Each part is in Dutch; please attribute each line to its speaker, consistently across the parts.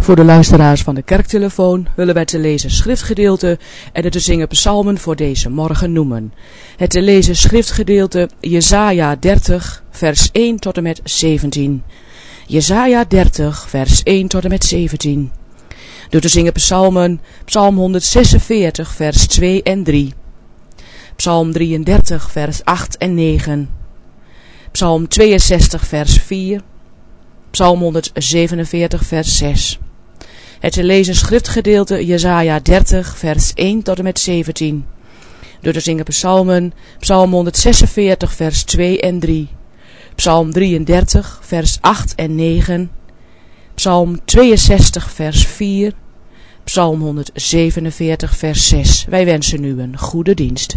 Speaker 1: Voor de luisteraars van de kerktelefoon willen wij te lezen schriftgedeelte en de te zingen psalmen voor deze morgen noemen. Het te lezen schriftgedeelte Jesaja 30 vers 1 tot en met 17. Jesaja 30 vers 1 tot en met 17. De te zingen psalmen Psalm 146 vers 2 en 3. Psalm 33 vers 8 en 9. Psalm 62 vers 4. Psalm 147 vers 6. Het te lezen schriftgedeelte Jesaja 30 vers 1 tot en met 17. Door te zingen psalmen Psalm 146 vers 2 en 3. Psalm 33 vers 8 en 9. Psalm 62 vers 4. Psalm 147 vers 6. Wij wensen u een goede dienst.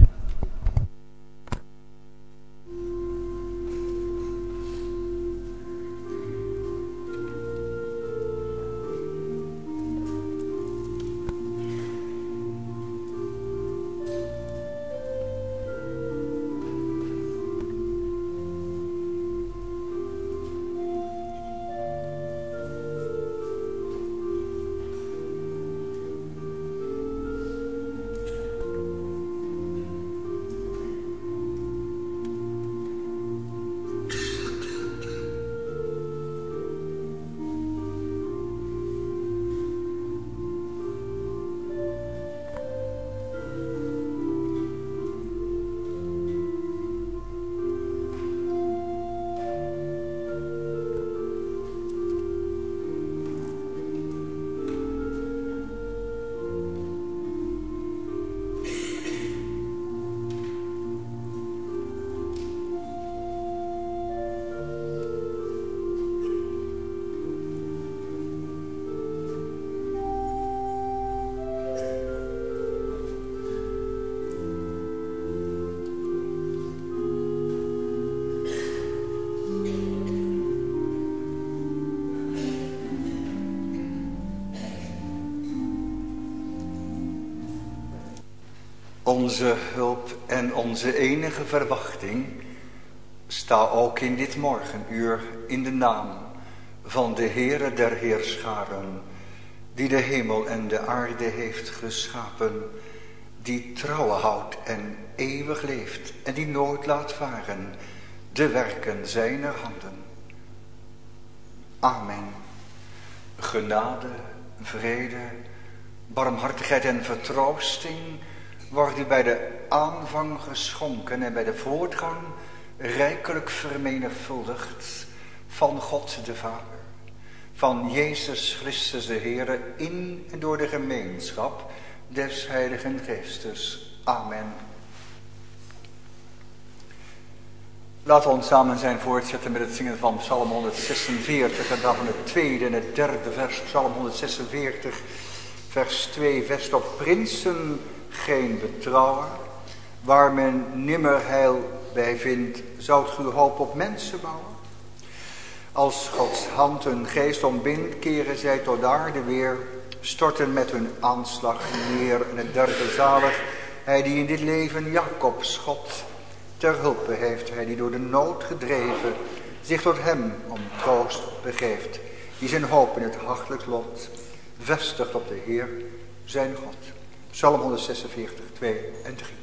Speaker 2: Onze hulp en onze enige verwachting sta ook in dit morgenuur in de naam van de Heere der Heerscharen, die de hemel en de aarde heeft geschapen, die trouwe houdt en eeuwig leeft en die nooit laat varen de werken zijner handen. Amen. Genade, vrede, barmhartigheid en vertroosting wordt u bij de aanvang geschonken en bij de voortgang rijkelijk vermenigvuldigd van God de Vader, van Jezus Christus de Heere, in en door de gemeenschap des Heiligen Geestes. Amen. Laten we ons samen zijn voortzetten met het zingen van Psalm 146 en dan van het tweede en het derde vers. Psalm 146 vers 2, vest op prinsen geen betrouwen, waar men nimmer heil bij vindt, zoudt ge uw hoop op mensen bouwen? Als Gods hand hun geest ontbindt, keren zij tot aarde weer, storten met hun aanslag neer. En het derde zalig, hij die in dit leven Jacobs God ter hulpe heeft, hij die door de nood gedreven zich tot hem om troost begeeft, die zijn hoop in het hachelijk lot vestigt op de Heer zijn God. Psalm 146, 2 en 3.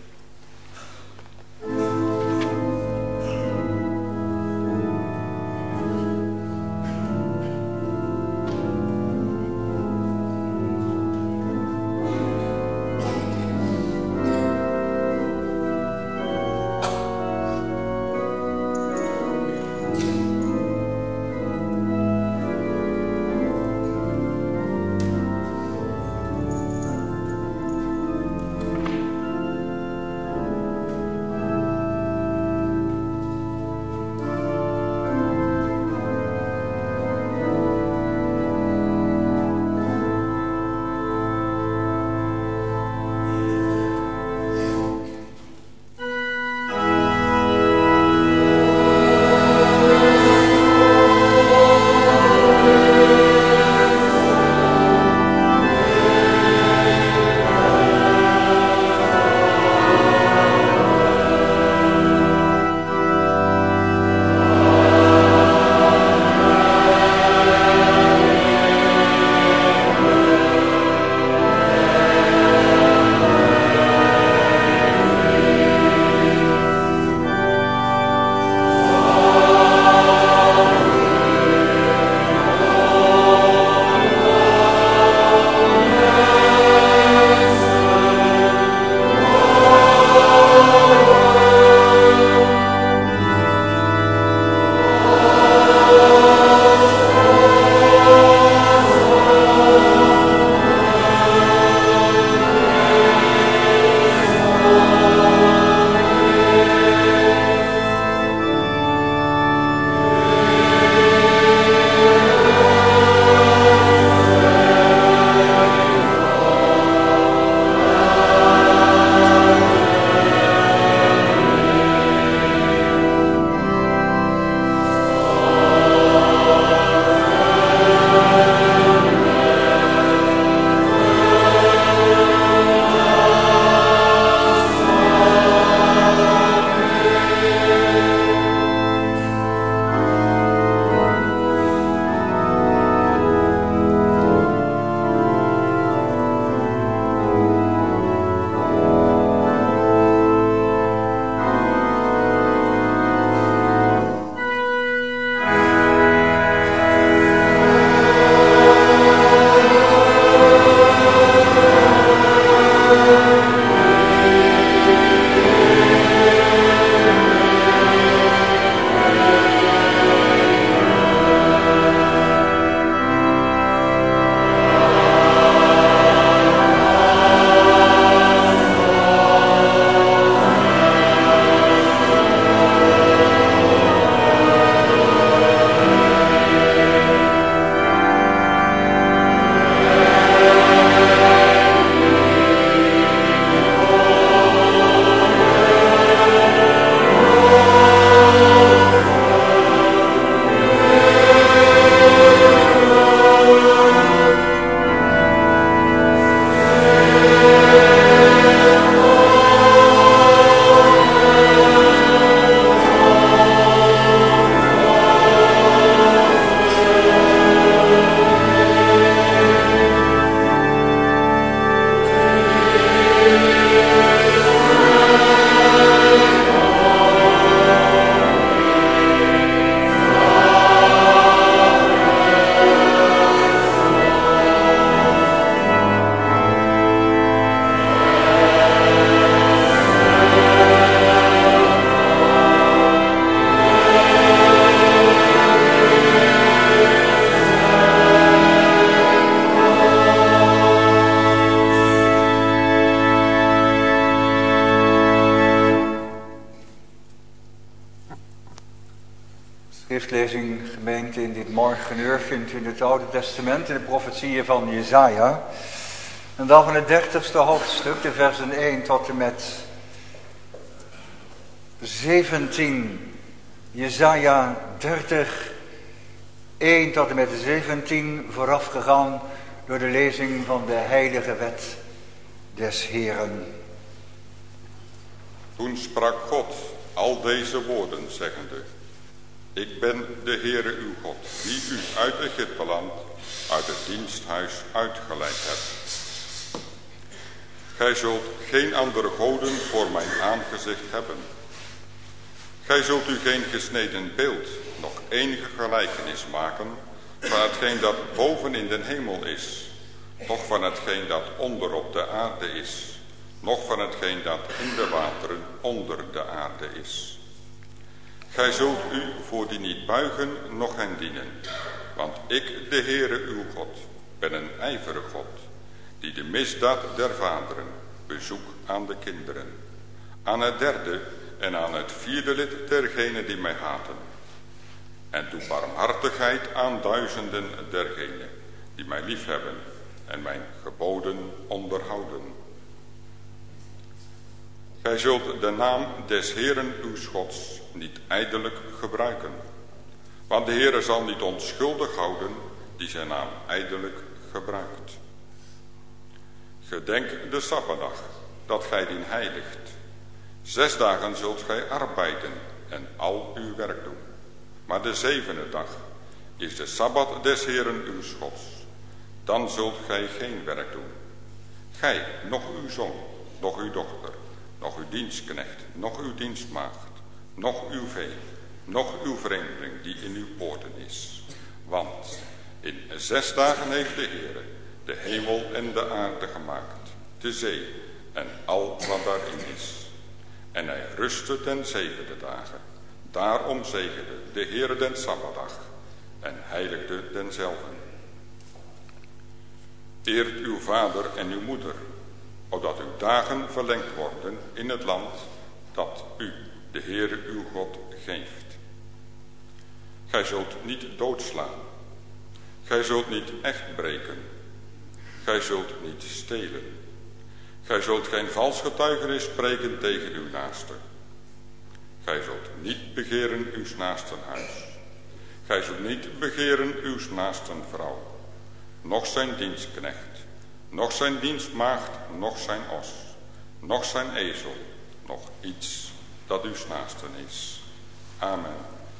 Speaker 2: Schriftlezing, gemeente, in dit morgenuur vindt u in het Oude Testament in de profetieën van Jesaja. En dan van het 30ste hoofdstuk, de versen 1 tot en met 17. Jesaja 30, 1 tot en met 17, voorafgegaan door de lezing van de heilige wet des Heeren.
Speaker 3: Toen sprak God al deze woorden, zeggende: Ik ben de Heere uw God, die u uit Egypteland, uit het diensthuis uitgeleid hebt. Gij zult geen andere goden voor mijn aangezicht hebben. Gij zult u geen gesneden beeld, nog enige gelijkenis maken van hetgeen dat boven in den hemel is, noch van hetgeen dat onder op de aarde is, noch van hetgeen dat in de wateren onder de aarde is. Gij zult u voor die niet buigen, noch hen dienen, want ik, de Heere uw God, ben een ijverig God, die de misdaad der vaderen bezoek aan de kinderen, aan het derde en aan het vierde lid dergenen die mij haten, en doe barmhartigheid aan duizenden dergenen die mij liefhebben en mijn geboden onderhouden. Gij zult de naam des Heeren uw Gods niet ijdelijk gebruiken, want de Heere zal niet onschuldig houden die zijn naam ijdelijk gebruikt. Gedenk de Sabbatdag, dat gij dien heiligt. 6 dagen zult gij arbeiden en al uw werk doen. Maar de 7e dag is de Sabbat des Heeren uw Gods. Dan zult gij geen werk doen. Gij, noch uw zoon, noch uw dochter, noch uw dienstknecht, noch uw dienstmaagd, noch uw vee, noch uw vreemdeling die in uw poorten is. Want in 6 dagen heeft de Heere de hemel en de aarde gemaakt, de zee en al wat daarin is. En hij rustte ten 7e dagen. Daarom zegende de Heere den Sabbatdag en heiligde denzelven. Eert uw vader en uw moeder, opdat uw dagen verlengd worden in het land dat u, de Heere uw God, geeft. Gij zult niet doodslaan. Gij zult niet echt breken. Gij zult niet stelen. Gij zult geen vals getuigenis spreken tegen uw naaste. Gij zult niet begeren uw naasten huis. Gij zult niet begeren uw naasten vrouw, noch zijn dienstknecht, noch zijn dienstmaagd, noch zijn os, noch zijn ezel, noch iets dat uw naasten is. Amen.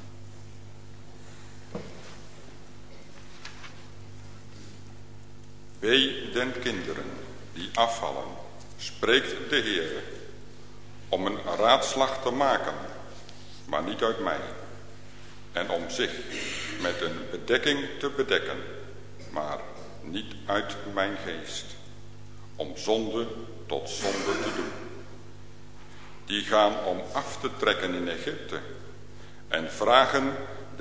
Speaker 3: Wee den kinderen die afvallen, spreekt de Heere, om een raadslag te maken, maar niet uit mij, en om zich met een bedekking te bedekken, maar niet uit mijn geest, om zonde tot zonde te doen. Die gaan om af te trekken in Egypte en vragen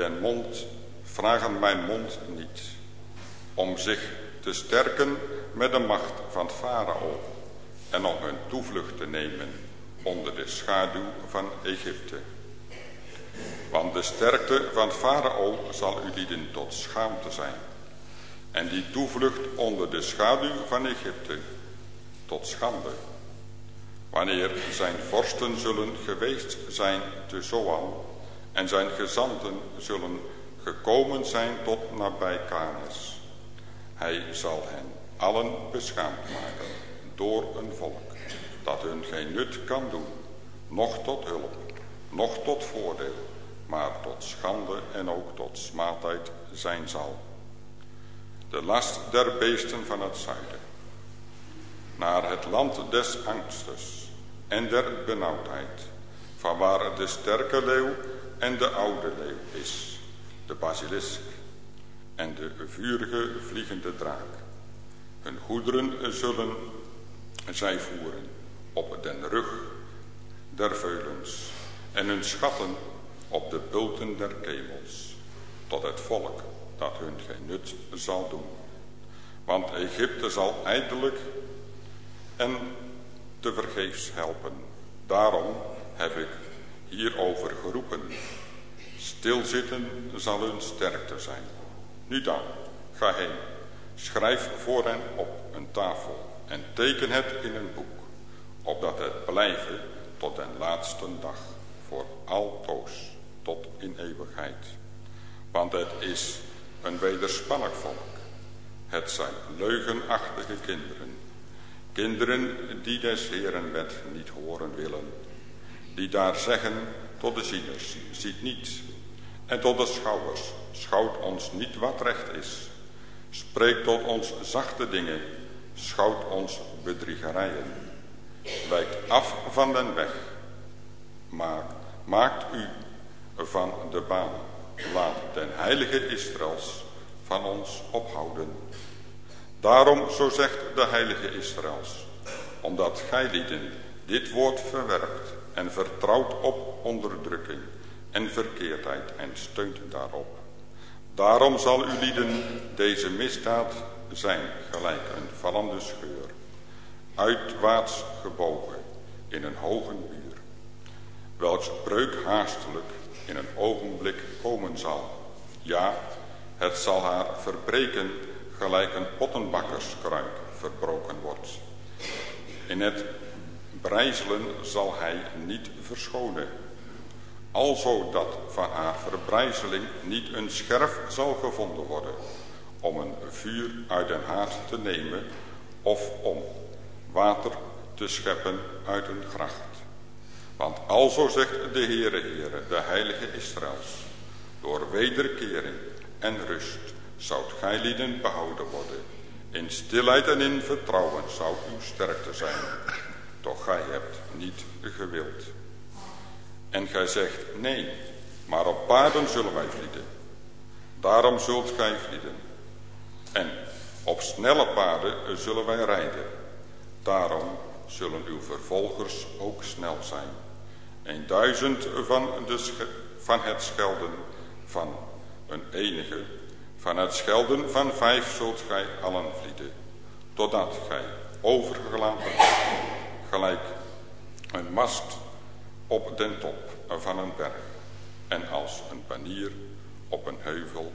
Speaker 3: mijn mond niet, om zich te sterken met de macht van Farao en om hun toevlucht te nemen onder de schaduw van Egypte. Want de sterkte van Farao zal u lieden tot schaamte zijn, en die toevlucht onder de schaduw van Egypte tot schande. Wanneer zijn vorsten zullen geweest zijn te Zoan en zijn gezanten zullen gekomen zijn tot nabij Kanes. Hij zal hen allen beschaamd maken door een volk dat hun geen nut kan doen, noch tot hulp, noch tot voordeel, maar tot schande en ook tot smaadheid zijn zal. De last der beesten van het zuiden, naar het land des angstes en der benauwdheid, van waar de sterke leeuw en de oude leeuw is, de basilisk en de vurige vliegende draak. Hun goederen zullen zij voeren op den rug der veulens en hun schatten op de bulten der kemels, tot het volk dat hun geen nut zal doen. Want Egypte zal ijdelijk en tevergeefs helpen. Daarom heb ik hierover geroepen. Stilzitten zal hun sterkte zijn. Nu dan, ga heen, schrijf voor hen op een tafel en teken het in een boek, opdat het blijven tot den laatste dag, voor altoos, tot in eeuwigheid. Want het is een wederspannig volk. Het zijn leugenachtige kinderen. Kinderen die des Heeren wet niet horen willen. Die daar zeggen tot de zieners, ziet niets. En tot de schouwers, schouwt ons niet wat recht is. Spreekt tot ons zachte dingen, schouwt ons bedriegerijen. Wijkt af van den weg. Maar maakt u van de baan. Laat den heilige Israëls van ons ophouden. Daarom, zo zegt de heilige Israëls, omdat gijlieden dit woord verwerpt en vertrouwt op onderdrukking en verkeerdheid en steunt daarop. Daarom zal uw lieden deze misdaad zijn gelijk een vallende scheur, uitwaarts gebogen in een hoge muur, welks breuk haastelijk in een ogenblik komen zal. Ja, het zal haar verbreken gelijk een pottenbakkerskruik verbroken wordt. In het brijzelen zal hij niet verschonen, alzo dat van haar verbrijzeling niet een scherf zal gevonden worden, om een vuur uit den haard te nemen of om water te scheppen uit een gracht. Want alzo zegt de Heere, de heilige Israëls, door wederkering en rust zoudt gijlieden behouden worden. In stilheid en in vertrouwen zou uw sterkte zijn. Doch gij hebt niet gewild. En gij zegt, nee, maar op paarden zullen wij vlieden. Daarom zult gij vlieden. En op snelle paarden zullen wij rijden. Daarom zullen uw vervolgers ook snel zijn. 1000 van het schelden van een enige, van het schelden van 5 zult gij allen vlieden, totdat gij overgelaten wordt, gelijk een mast op den top van een berg en als een banier op een heuvel.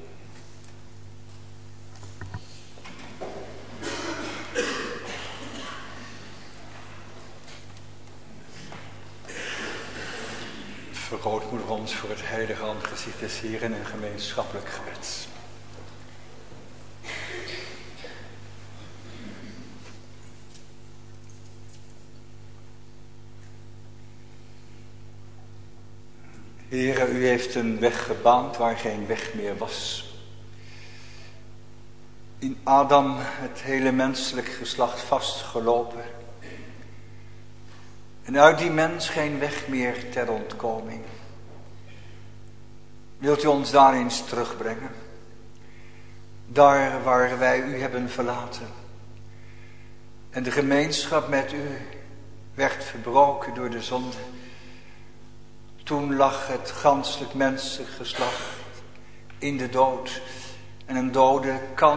Speaker 2: Vergrootmoeder ons voor het heilige aangezicht des Heeren en gemeenschappelijk gebed. Heere, u heeft een weg gebaand waar geen weg meer was. In Adam het hele menselijk geslacht vastgelopen. En uit die mens geen weg meer ter ontkoming. Wilt u ons daar eens terugbrengen? Daar waar wij u hebben verlaten. En de gemeenschap met u werd verbroken door de zonde. Toen lag het ganselijk menselijk geslacht in de dood. En een dode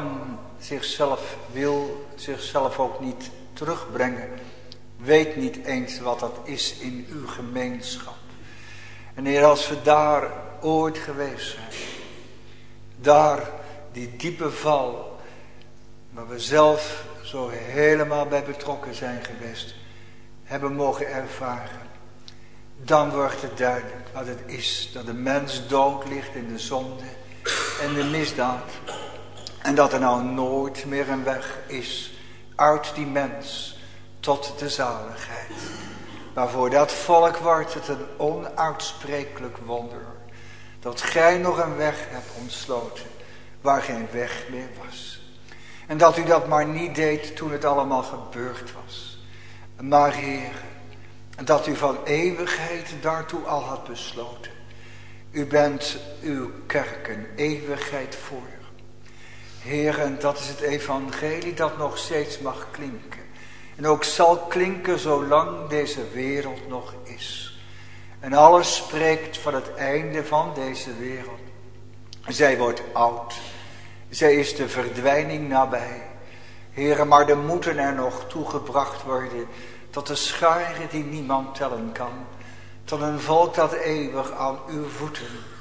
Speaker 2: wil zichzelf ook niet terugbrengen. Weet niet eens wat dat is in uw gemeenschap. En Heer, als we daar ooit geweest zijn. Daar die diepe val. Waar we zelf zo helemaal bij betrokken zijn geweest. Hebben mogen ervaren. Dan wordt het duidelijk wat het is. Dat de mens dood ligt in de zonde en de misdaad. En dat er nou nooit meer een weg is uit die mens tot de zaligheid. Maar voor dat volk wordt het een onuitsprekelijk wonder. Dat gij nog een weg hebt ontsloten waar geen weg meer was. En dat u dat maar niet deed toen het allemaal gebeurd was. Maar Heer, dat u van eeuwigheid daartoe al had besloten. U bent uw kerk een eeuwigheid voor. Heer, en dat is het evangelie dat nog steeds mag klinken. En ook zal klinken zolang deze wereld nog is. En alles spreekt van het einde van deze wereld. Zij wordt oud. Zij is de verdwijning nabij. Heere, maar er moeten er nog toegebracht worden tot de scharen die niemand tellen kan. Tot een volk dat eeuwig aan uw voeten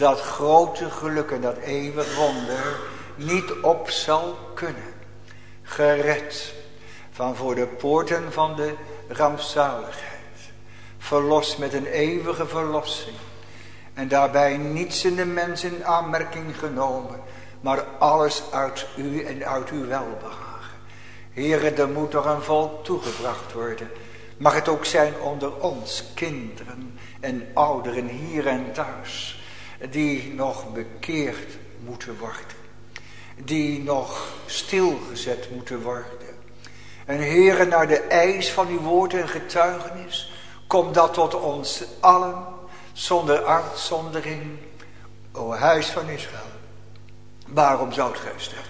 Speaker 2: dat grote geluk en dat eeuwig wonder niet op zal kunnen. Gered van voor de poorten van de rampzaligheid. Verlost met een eeuwige verlossing. En daarbij niets in de mens in aanmerking genomen. Maar alles uit u en uit uw welbehagen. Heere, er moet door een volk toegebracht worden. Mag het ook zijn onder ons, kinderen en ouderen hier en thuis. Die nog bekeerd moeten worden. Die nog stilgezet moeten worden. En Heere, naar de eis van uw woord en getuigenis. Komt dat tot ons allen, zonder uitzondering. O huis van Israël, waarom zoudt gij sterven?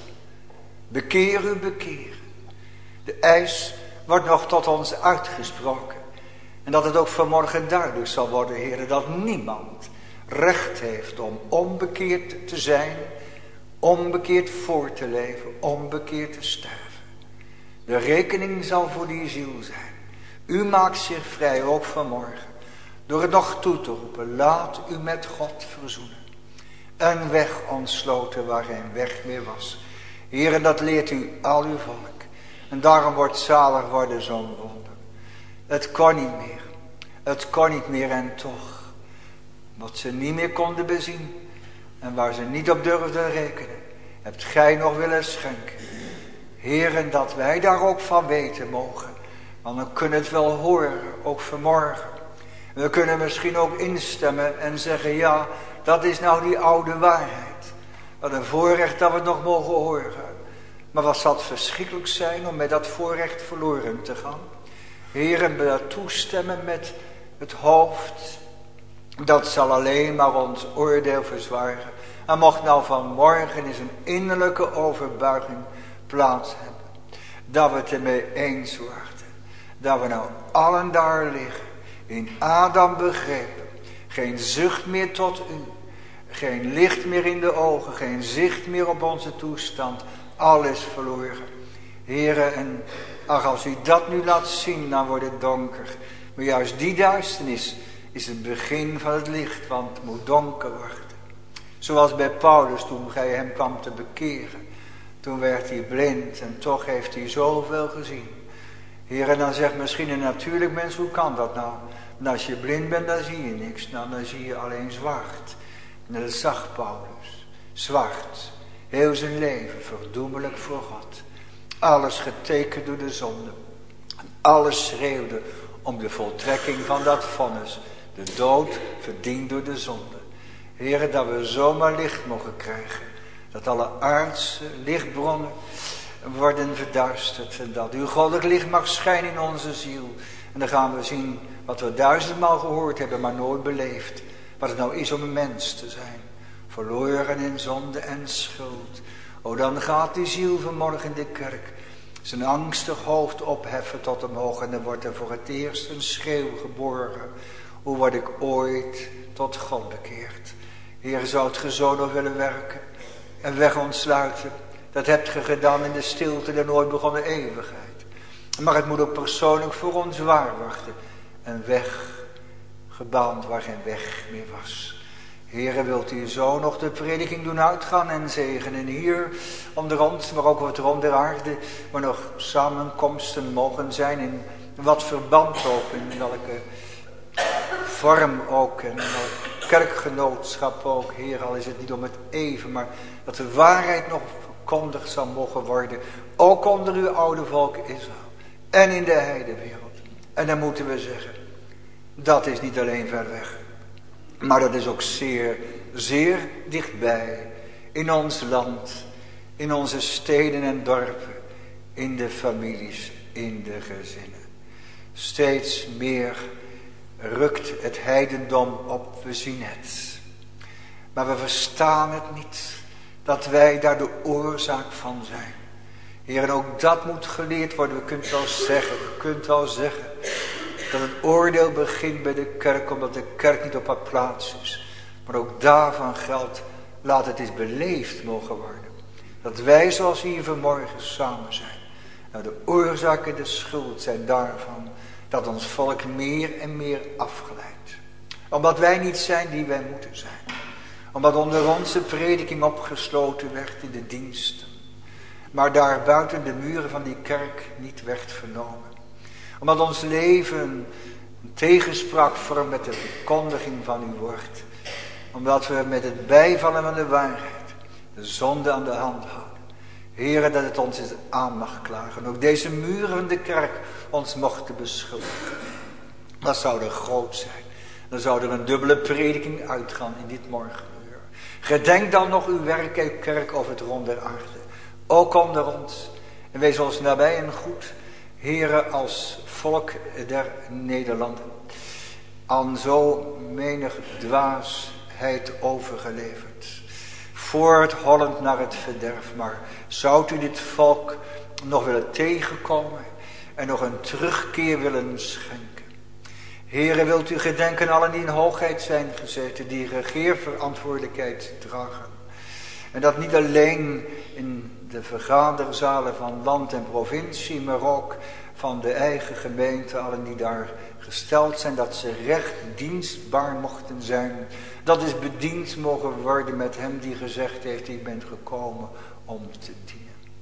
Speaker 2: Bekeer u, bekeer. De eis wordt nog tot ons uitgesproken. En dat het ook vanmorgen duidelijk zal worden, Heere, dat niemand recht heeft om onbekeerd te zijn, onbekeerd voor te leven, onbekeerd te sterven. De rekening zal voor die ziel zijn. U maakt zich vrij, ook vanmorgen, door het nog toe te roepen. Laat u met God verzoenen. Een weg ontsloten waar geen weg meer was. Heere, dat leert u al uw volk. En daarom wordt zalig worden zo'n wonder. Het kon niet meer. Het kon niet meer en toch. Wat ze niet meer konden bezien. En waar ze niet op durfden rekenen. Hebt gij nog willen schenken. Heere, dat wij daar ook van weten mogen. Want we kunnen het wel horen, ook vanmorgen. We kunnen misschien ook instemmen en zeggen, ja, dat is nou die oude waarheid. Wat een voorrecht dat we het nog mogen horen. Maar wat zal het verschrikkelijk zijn om met dat voorrecht verloren te gaan. Heeren, we dat toestemmen met het hoofd. Dat zal alleen maar ons oordeel verzwaren. En mocht nou vanmorgen eens een innerlijke overbuiging plaats hebben. Dat we het ermee eens worden. Dat we nou allen daar liggen. In Adam begrepen. Geen zucht meer tot u. Geen licht meer in de ogen. Geen zicht meer op onze toestand. Alles verloren. Heere, en ach, als u dat nu laat zien, dan wordt het donker. Maar juist die duisternis is het begin van het licht. Want het moet donker worden. Zoals bij Paulus toen gij hem kwam te bekeren. Toen werd hij blind en toch heeft hij zoveel gezien. Heer, en dan zegt misschien een natuurlijk mens, hoe kan dat nou? En als je blind bent, dan zie je niks. Nou, dan zie je alleen zwart. En dat zag Paulus. Zwart. Heel zijn leven verdoemelijk voor God. Alles getekend door de zonde. En alles schreeuwde om de voltrekking van dat vonnis. De dood verdiend door de zonde. Heer, dat we zomaar licht mogen krijgen. Dat alle aardse lichtbronnen worden verduisterd. En dat uw goddelijk licht mag schijnen in onze ziel. En dan gaan we zien wat we 1000-maal gehoord hebben, maar nooit beleefd. Wat het nou is om een mens te zijn. Verloren in zonde en schuld. O, dan gaat die ziel vanmorgen in de kerk zijn angstig hoofd opheffen tot omhoog. En dan wordt er voor het eerst een schreeuw geboren. Hoe word ik ooit tot God bekeerd? Heer, zou het ge zo nog willen werken en weg ontsluiten? Dat hebt ge gedaan in de stilte der nooit begonnen eeuwigheid. Maar het moet ook persoonlijk voor ons waar worden. Een weg gebaand waar geen weg meer was. Heere, wilt u zo nog de prediking doen uitgaan en zegenen hier onder ons, maar ook wat rond der aarde, waar nog samenkomsten mogen zijn, in wat verband ook, in welke vorm ook, en welk kerkgenootschap ook, Heer, al is het niet om het even, maar dat de waarheid nog verkondigd zal mogen worden, ook onder uw oude volk Israël en in de heidewereld. En dan moeten we zeggen, dat is niet alleen ver weg, maar dat is ook zeer, zeer dichtbij. In ons land, in onze steden en dorpen, in de families, in de gezinnen. Steeds meer rukt het heidendom op, we zien het. Maar we verstaan het niet, dat wij daar de oorzaak van zijn. Heer, en ook dat moet geleerd worden. We kunt wel zeggen dat het oordeel begint bij de kerk, omdat de kerk niet op haar plaats is. Maar ook daarvan geldt, laat het eens beleefd mogen worden. Dat wij zoals hier vanmorgen samen zijn. Nou, de oorzaak en de schuld zijn daarvan dat ons volk meer en meer afgeleid. Omdat wij niet zijn die wij moeten zijn. Omdat onder onze prediking opgesloten werd in de diensten. Maar daar buiten de muren van die kerk niet werd vernomen. Omdat ons leven een tegenspraak vormt met de verkondiging van uw woord. Omdat we met het bijvallen van de waarheid de zonde aan de hand houden. Heere, dat het ons aan mag klagen. Ook deze muren van de kerk ons mochten beschuldigen. Dat zou er groot zijn. Dan zou er een dubbele prediking uitgaan in dit morgenuur. Gedenk dan nog uw werk, kerk, over het rond der aarde. Ook onder ons. En wees ons nabij en goed. Heere, als volk der Nederlanden. Aan zo menig dwaasheid overgeleverd. Voorthollend naar het verderf. Maar zou u dit volk nog willen tegenkomen. En nog een terugkeer willen schenken. Heere, wilt u gedenken allen die in hoogheid zijn gezeten. Die regeerverantwoordelijkheid dragen. En dat niet alleen in de vergaderzalen van land en provincie. Maar ook van de eigen gemeente. Allen die daar gesteld zijn. Dat ze recht dienstbaar mochten zijn. Dat is bediend mogen worden met hem die gezegd heeft. Ik ben gekomen om te dienen.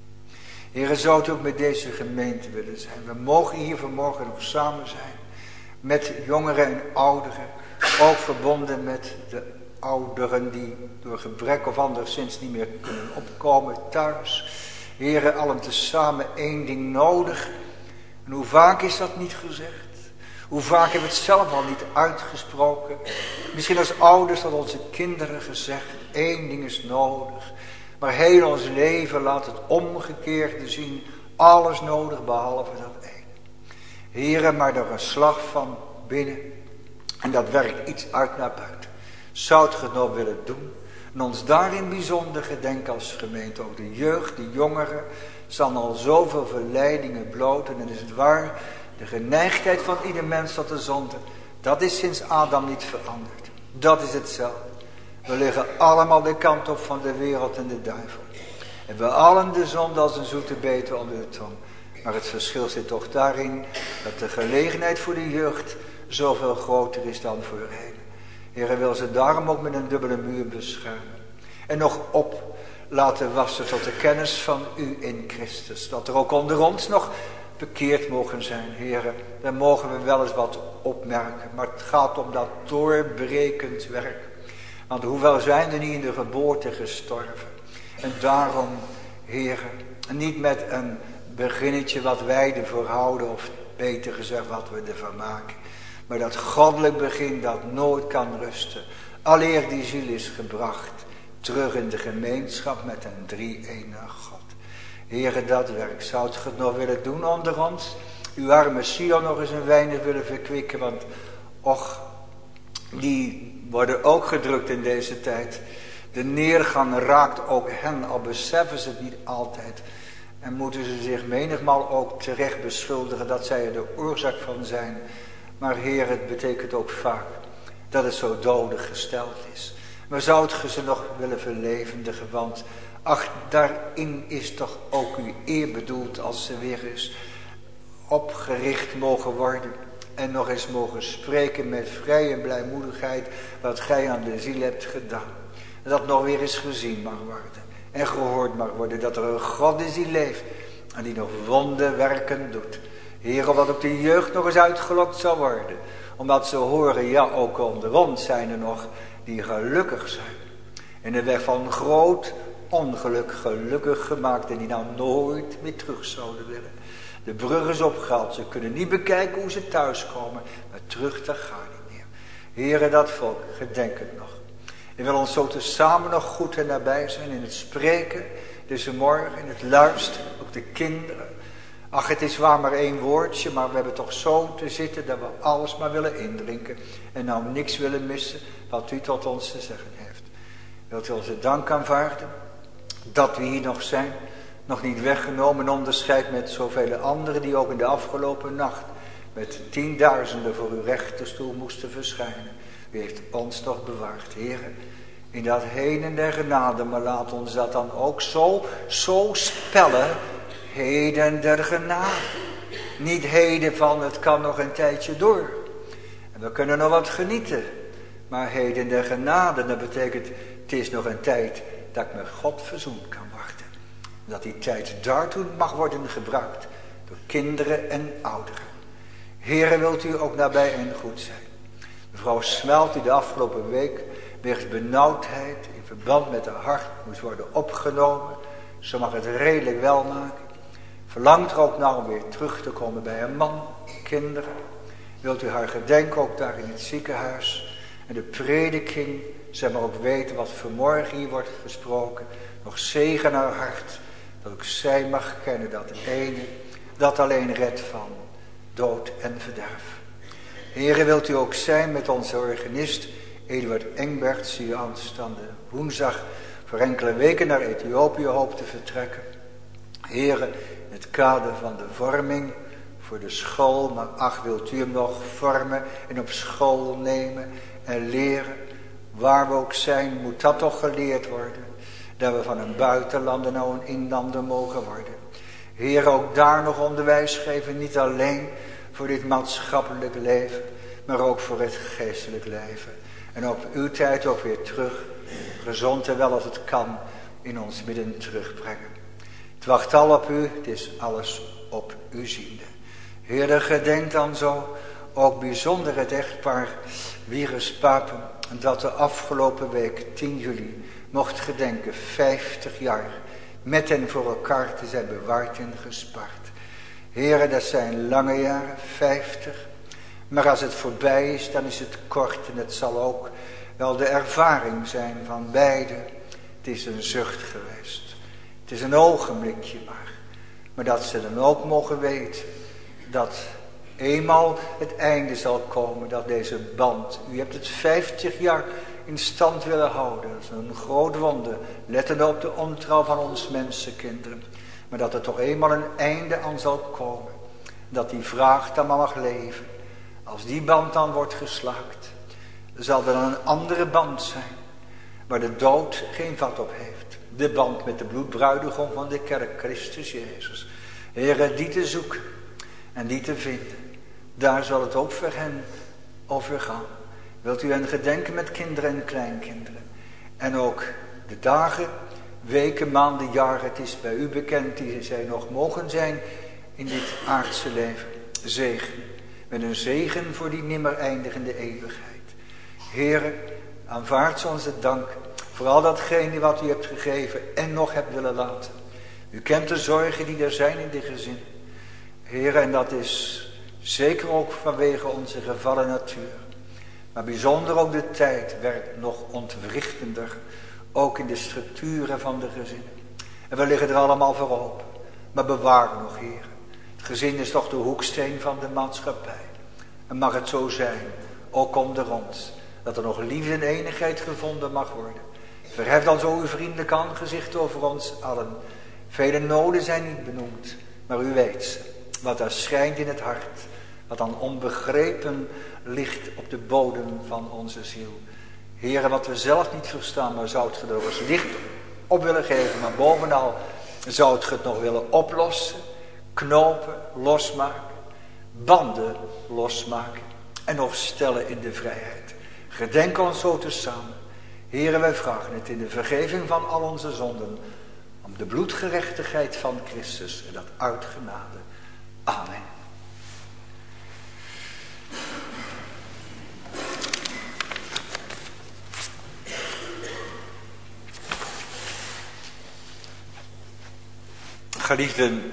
Speaker 2: Heere, zou u ook met deze gemeente willen zijn. We mogen hier vanmorgen nog samen zijn. Met jongeren en ouderen. Ook verbonden met de ouderen die door gebrek of anderszins niet meer kunnen opkomen thuis. Heere, allen tezamen één ding nodig. En hoe vaak is dat niet gezegd? Hoe vaak hebben we het zelf al niet uitgesproken? Misschien als ouders dat onze kinderen gezegd. Één ding is nodig. Maar heel ons leven laat het omgekeerde zien. Alles nodig behalve dat één. Heere, maar door een slag van binnen. En dat werkt iets uit naar buiten. Zou het nog willen doen. En ons daarin bijzonder gedenken als gemeente. Ook de jeugd, de jongeren. Staan al zoveel verleidingen bloot. En is het waar. De geneigdheid van ieder mens tot de zonde. Dat is sinds Adam niet veranderd. Dat is hetzelfde. We liggen allemaal de kant op van de wereld en de duivel. En we allen de zonde als een zoete bete onder de tong. Maar het verschil zit toch daarin dat de gelegenheid voor de jeugd zoveel groter is dan voorheen. Heere, wil ze daarom ook met een dubbele muur beschermen. En nog op laten wassen tot de kennis van u in Christus. Dat er ook onder ons nog bekeerd mogen zijn, Heere. Dan mogen we wel eens wat opmerken. Maar het gaat om dat doorbrekend werk. Want hoewel zijn er niet in de geboorte gestorven. En daarom, Heere, niet met een beginnetje wat wij ervoor houden. Of beter gezegd wat we ervan maken. Maar dat goddelijk begin dat nooit kan rusten. Alleer die ziel is gebracht. Terug in de gemeenschap met een drie-enig God. Heere, dat werk. Zou het nog willen doen onder ons? Uw arme Sion nog eens een weinig willen verkwikken. Want och, die worden ook gedrukt in deze tijd. De neergang raakt ook hen, al beseffen ze het niet altijd. En moeten ze zich menigmaal ook terecht beschuldigen dat zij er de oorzaak van zijn. Maar Heer, het betekent ook vaak dat het zo dodig gesteld is. Maar zou het ze nog willen verlevendigen, want ach, daarin is toch ook uw eer bedoeld als ze weer eens opgericht mogen worden. En nog eens mogen spreken met vrije blijmoedigheid wat gij aan de ziel hebt gedaan. Dat nog weer eens gezien mag worden en gehoord mag worden. Dat er een God is die leeft en die nog wonderwerken doet. Heer, wat ook de jeugd nog eens uitgelokt zal worden. Omdat ze horen, ja, ook onder ons zijn er nog die gelukkig zijn. In de weg van groot ongeluk gelukkig gemaakt en die nou nooit meer terug zouden willen. De brug is opgehaald. Ze kunnen niet bekijken hoe ze thuiskomen. Maar terug, dat gaat niet meer. Heere, dat volk, gedenk het nog. En wil ons zo tezamen nog goed en nabij zijn in het spreken. Deze morgen, in het luisteren. Ook de kinderen. Ach, het is waar maar één woordje. Maar we hebben toch zo te zitten dat we alles maar willen indrinken. En nou niks willen missen wat u tot ons te zeggen heeft. Wilt u onze dank aanvaarden. Dat we hier nog zijn. Nog niet weggenomen in onderscheid met zoveel anderen die ook in de afgelopen nacht met tienduizenden voor uw rechterstoel moesten verschijnen. U heeft ons toch bewaard, Heere, in dat heden der genade, maar laat ons dat dan ook zo spellen, heden der genade. Niet heden van het kan nog een tijdje door. En we kunnen nog wat genieten, maar heden der genade, dat betekent het is nog een tijd dat ik met God verzoend kan worden. Dat die tijd daartoe mag worden gebruikt door kinderen en ouderen. Heere, wilt u ook nabij en goed zijn. Mevrouw Smelt, die de afgelopen week wegens benauwdheid in verband met haar hart moest worden opgenomen. Ze mag het redelijk wel maken. Verlangt er ook naar om weer terug te komen bij een man, kinderen. Wilt u haar gedenken ook daar in het ziekenhuis. En de prediking, zij maar ook weten wat vanmorgen hier wordt gesproken. Nog zegen naar haar hart. Dat ook zij mag kennen dat ene, dat alleen redt van dood en verderf. Heere, wilt u ook zijn met onze organist Eduard Engberts, die aanstaande woensdag voor enkele weken naar Ethiopië hoopt te vertrekken. Heere, in het kader van de vorming voor de school, maar ach, wilt u hem nog vormen en op school nemen en leren. Waar we ook zijn, moet dat toch geleerd worden. Dat we van een buitenlander nou een inlander mogen worden. Heer, ook daar nog onderwijs geven, niet alleen voor dit maatschappelijk leven, maar ook voor het geestelijk leven. En op uw tijd ook weer terug, gezond en wel als het kan, in ons midden terugbrengen. Het wacht al op u, het is alles op u ziende. Heer, gedenk dan zo ook bijzonder het echtpaar Wieres-Papen, dat de afgelopen week 10 juli mocht gedenken 50 jaar met hen voor elkaar te zijn bewaard en gespaard. Heren, dat zijn lange jaren, 50. Maar als het voorbij is, dan is het kort en het zal ook wel de ervaring zijn van beiden. Het is een zucht geweest. Het is een ogenblikje maar dat ze dan ook mogen weten dat eenmaal het einde zal komen, dat deze band, u hebt het 50 jaar in stand willen houden. Dat is een groot wonder, lettende op de ontrouw van ons mensenkinderen. Maar dat er toch eenmaal een einde aan zal komen. Dat die vraag dan maar mag leven. Als die band dan wordt geslaakt, zal er dan een andere band zijn, waar de dood geen vat op heeft. De band met de bloedbruidegom van de kerk, Christus Jezus. Heere, die te zoeken en die te vinden. Daar zal het ook voor hen over gaan. Wilt u hen gedenken met kinderen en kleinkinderen. En ook de dagen, weken, maanden, jaren, het is bij u bekend die zij nog mogen zijn in dit aardse leven. Zegen. Met een zegen voor die nimmer eindigende eeuwigheid. Heere, aanvaard onze dank voor al datgene wat u hebt gegeven en nog hebt willen laten. U kent de zorgen die er zijn in de gezin. Heere, en dat is zeker ook vanwege onze gevallen natuur. Maar bijzonder ook de tijd werd nog ontwrichtender. Ook in de structuren van de gezinnen. En we liggen er allemaal voor open. Maar bewaar nog, Heer. Het gezin is toch de hoeksteen van de maatschappij. En mag het zo zijn, ook onder ons, dat er nog liefde en eenigheid gevonden mag worden. Verhef dan zo uw vriendelijk aangezicht over ons allen. Vele noden zijn niet benoemd, maar u weet ze. Wat er schijnt in het hart, wat dan onbegrepen ligt op de bodem van onze ziel. Heere, wat we zelf niet verstaan, maar zou het er eens licht op willen geven. Maar bovenal zou het nog willen oplossen, knopen, losmaken, banden losmaken en nog stellen in de vrijheid. Gedenk ons zo tezamen. Heere, wij vragen het in de vergeving van al onze zonden, om de bloedgerechtigheid van Christus en dat uit genade. Amen. Geliefden,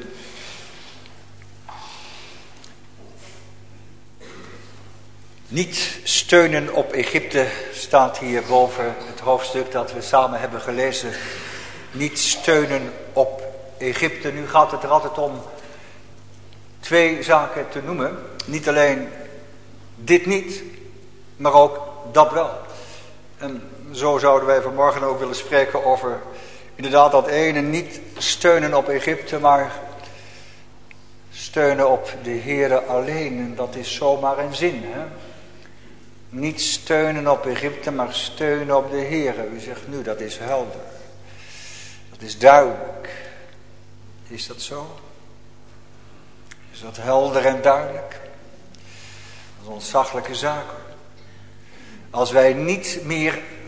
Speaker 2: niet steunen op Egypte staat hier boven het hoofdstuk dat we samen hebben gelezen. Niet steunen op Egypte. Nu gaat het er altijd om 2 zaken te noemen. Niet alleen dit niet, maar ook dat wel. En zo zouden wij vanmorgen ook willen spreken over inderdaad dat ene, niet steunen op Egypte, maar steunen op de Heere alleen. En dat is zomaar een zin, hè? Niet steunen op Egypte, maar steunen op de Heere. U zegt nu, dat is helder. Dat is duidelijk. Is dat zo? Is dat helder en duidelijk? Dat is een ontzaglijke zaak. Als wij niet meer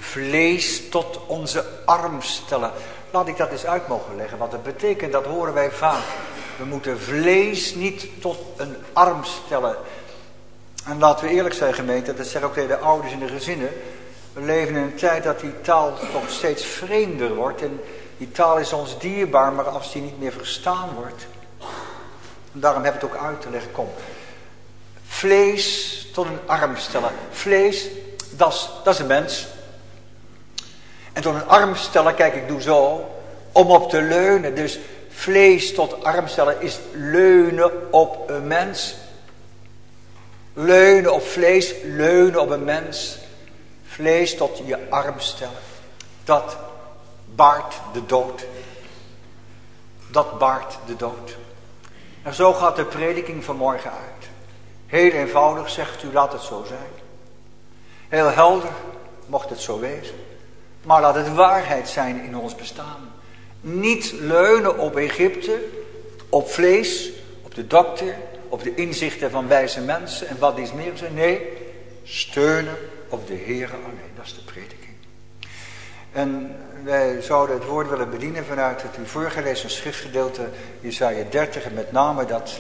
Speaker 2: vlees tot onze arm stellen. Laat ik dat eens uit mogen leggen. Wat het betekent, dat horen wij vaak. We moeten vlees niet tot een arm stellen. En laten we eerlijk zijn, gemeente, dat zeg ik ook tegen de ouders in de gezinnen. We leven in een tijd dat die taal toch steeds vreemder wordt. En die taal is ons dierbaar, maar als die niet meer verstaan wordt. En daarom heb ik het ook uit te leggen. Kom. Vlees tot een arm stellen. Vlees, dat is een mens. En tot een arm stellen, kijk, ik doe zo. Om op te leunen. Dus vlees tot arm stellen is leunen op een mens. Leunen op vlees, leunen op een mens. Vlees tot je arm stellen. Dat baart de dood. Dat baart de dood. En zo gaat de prediking vanmorgen uit. Heel eenvoudig zegt u, laat het zo zijn. Heel helder, mocht het zo wezen. Maar laat het waarheid zijn in ons bestaan. Niet leunen op Egypte, op vlees, op de dokter, op de inzichten van wijze mensen en wat iets meer zijn. Nee, steunen op de Heere alleen. Dat is de prediking. En wij zouden het woord willen bedienen vanuit het u voorgelezen schriftgedeelte Jesaja 30 en met name dat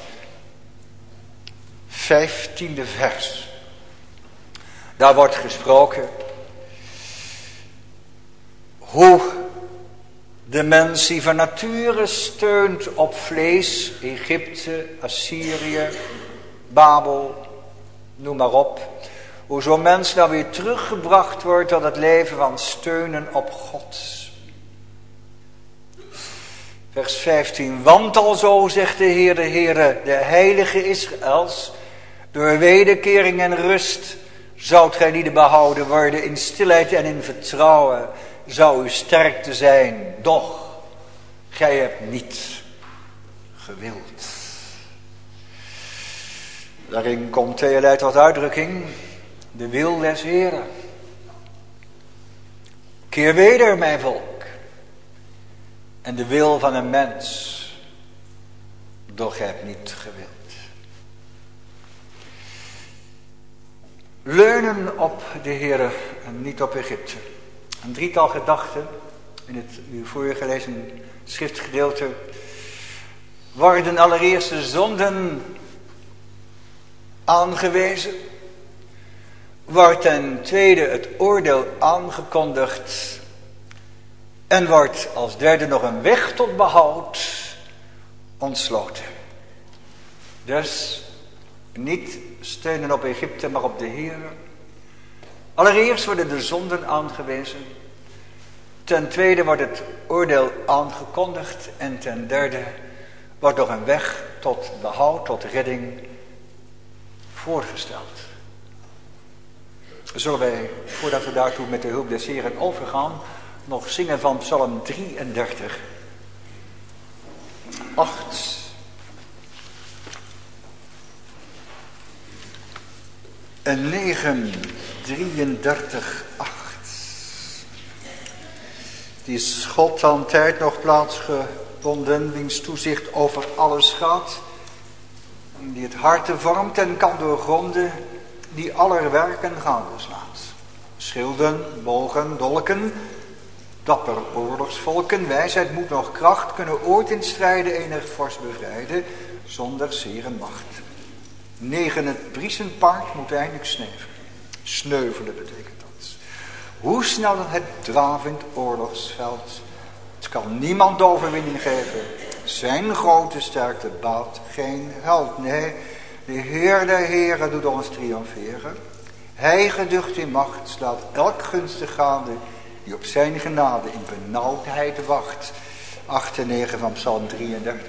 Speaker 2: 15e vers. Daar wordt gesproken hoe de mens die van nature steunt op vlees, Egypte, Assyrië, Babel, noem maar op. Hoe zo'n mens nou weer teruggebracht wordt tot het leven van steunen op God. Vers 15. Want alzo zegt de Heere, de heilige Israëls, door wederkering en rust zoudt gij lieden behouden worden, in stilheid en in vertrouwen zou uw sterkte zijn, doch gij hebt niet gewild. Daarin komt tweeërlei tot uitdrukking, de wil des Heren. Keer weder, mijn volk, en de wil van een mens, doch gij hebt niet gewild. Leunen op de Heere en niet op Egypte. Een drietal gedachten in het u voorgelezen schriftgedeelte worden allereerst de zonden aangewezen. Wordt ten tweede het oordeel aangekondigd. En wordt als derde nog een weg tot behoud ontsloten. Dus niet steunen op Egypte, maar op de Heere. Allereerst worden de zonden aangewezen. Ten tweede wordt het oordeel aangekondigd. En ten derde wordt nog een weg tot behoud, tot redding voorgesteld. Zullen wij, voordat we daartoe met de hulp des Heren overgaan, nog zingen van Psalm 33. 8. En 9, 33, 8. Die is God aan tijd nog plaatsgebonden, wiens toezicht over alles gaat. Die het harte vormt en kan doorgronden, die aller werken gaande slaat. Schilden, bogen, dolken, dapper oorlogsvolken, wijsheid, moed nog kracht, kunnen ooit in strijden enig vorst bevrijden, zonder zere macht. 9, het briezenpaard moet eindelijk sneuvelen. Sneuvelen betekent dat. Hoe snel het dravend oorlogsveld. Het kan niemand de overwinning geven. Zijn grote sterkte baat geen held. Nee, de Heer der Heren doet ons triomferen. Hij geducht in macht slaat elk gunstig gaande die op zijn genade in benauwdheid wacht. 8 en 9 van Psalm 33.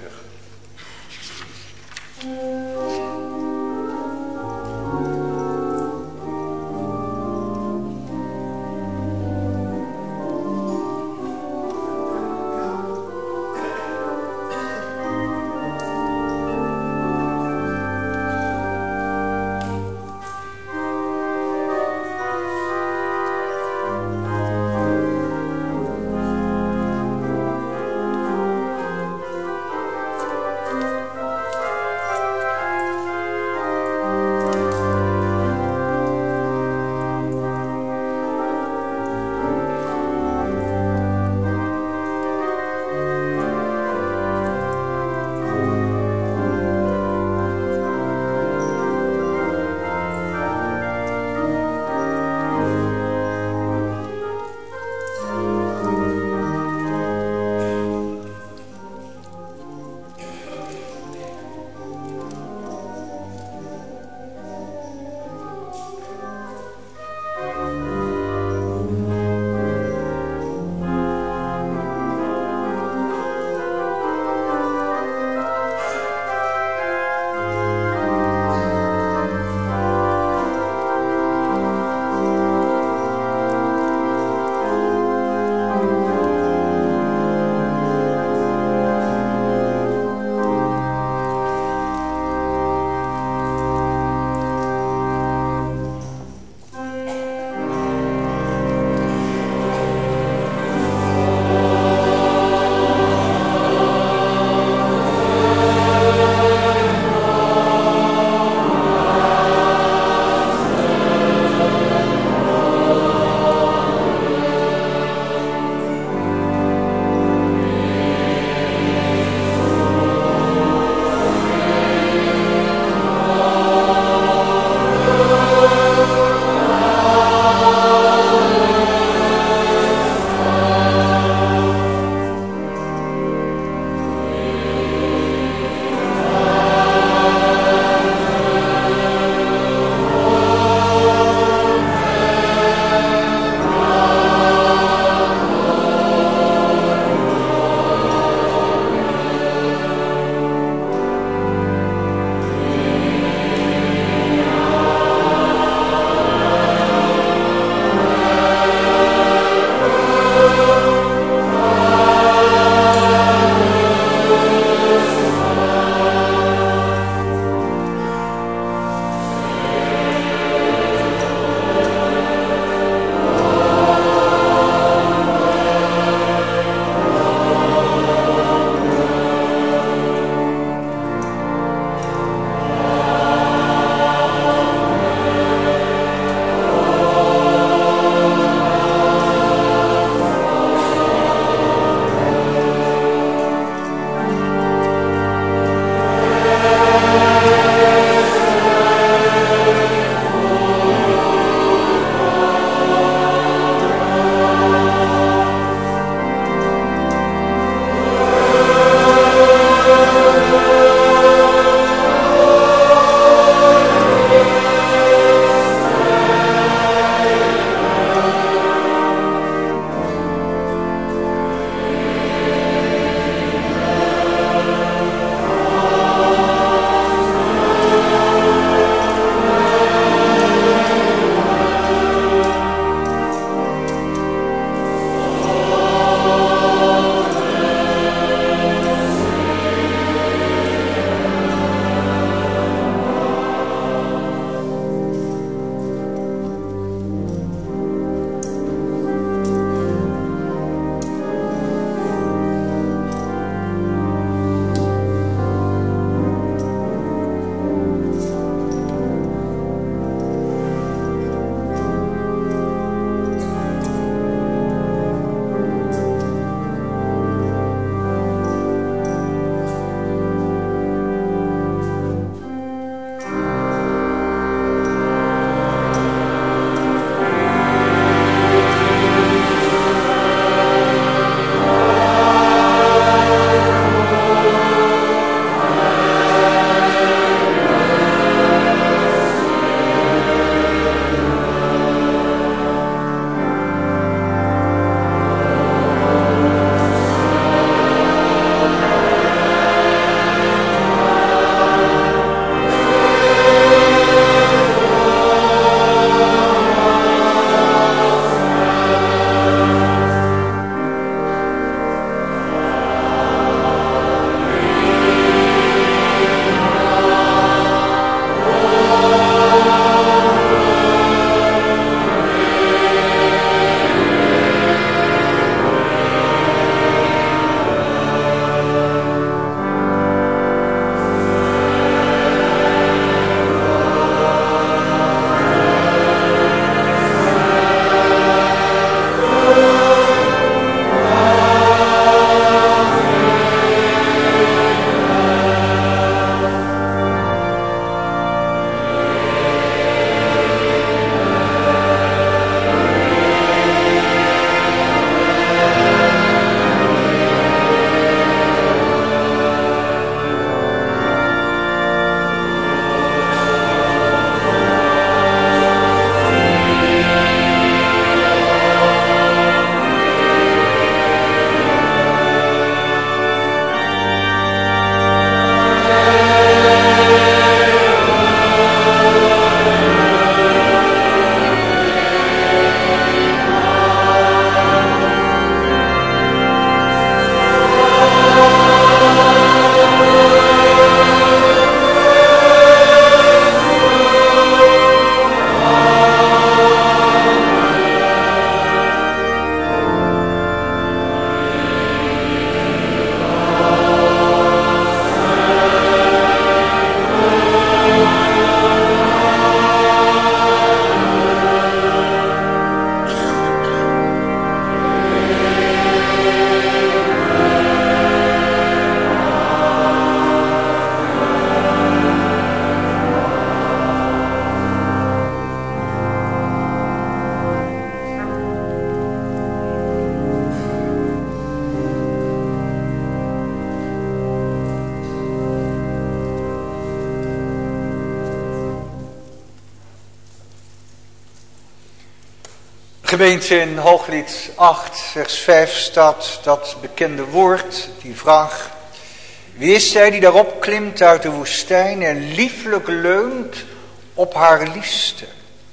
Speaker 2: Gemeente, in Hooglied 8, vers 5 staat dat bekende woord, die vraag. Wie is zij die daarop klimt uit de woestijn en lieflijk leunt op haar liefste?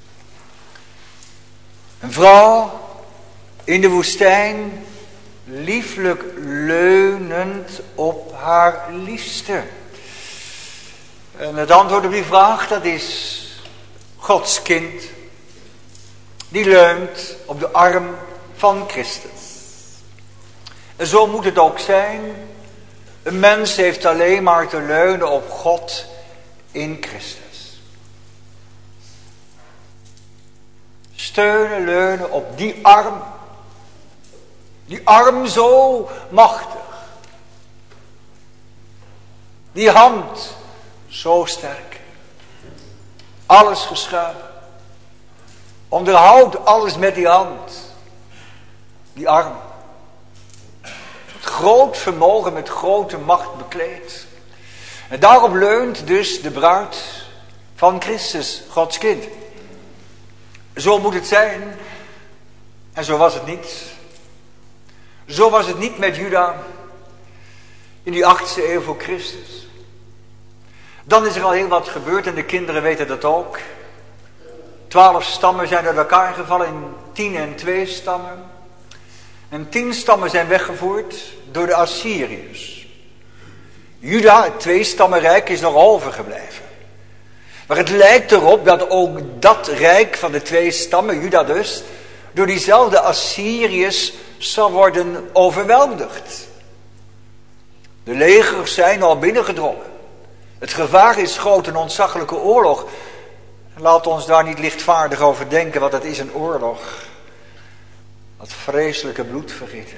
Speaker 2: Een vrouw in de woestijn, lieflijk leunend op haar liefste. En het antwoord op die vraag, dat is Gods kind. Die leunt op de arm van Christus. En zo moet het ook zijn. Een mens heeft alleen maar te leunen op God in Christus. Steunen, leunen op die arm. Die arm zo machtig. Die hand zo sterk. Alles geschapen. Onderhoud alles met die hand. Die arm. Met groot vermogen, met grote macht bekleed. En daarop leunt dus de bruid van Christus, Gods kind. Zo moet het zijn. En zo was het niet. Zo was het niet met Juda. In die 8e eeuw voor Christus. Dan is er al heel wat gebeurd en de kinderen weten dat ook. 12 stammen zijn uit elkaar gevallen in 10 en 2 stammen. En 10 stammen zijn weggevoerd door de Assyriërs. Juda, het 2-stammenrijk, is nog overgebleven. Maar het lijkt erop dat ook dat rijk van de 2 stammen, Juda dus, door diezelfde Assyriërs zal worden overweldigd. De legers zijn al binnengedrongen. Het gevaar is groot, een ontzaglijke oorlog. Laat ons daar niet lichtvaardig over denken, want het is een oorlog. Dat vreselijke bloedvergieten.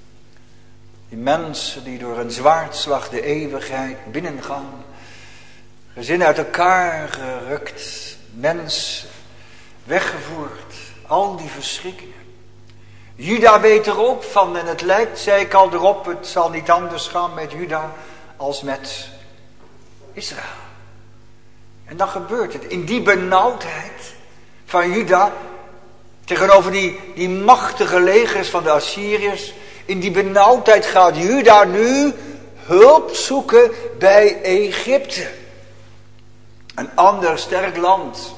Speaker 2: Die mensen die door een zwaardslag de eeuwigheid binnengaan. Gezinnen uit elkaar gerukt. Mensen weggevoerd. Al die verschrikkingen. Juda weet er ook van en het lijkt, zei ik al erop, het zal niet anders gaan met Juda als met Israël. En dan gebeurt het. In die benauwdheid van Juda, tegenover die machtige legers van de Assyriërs, in die benauwdheid gaat Juda nu hulp zoeken bij Egypte. Een ander sterk land.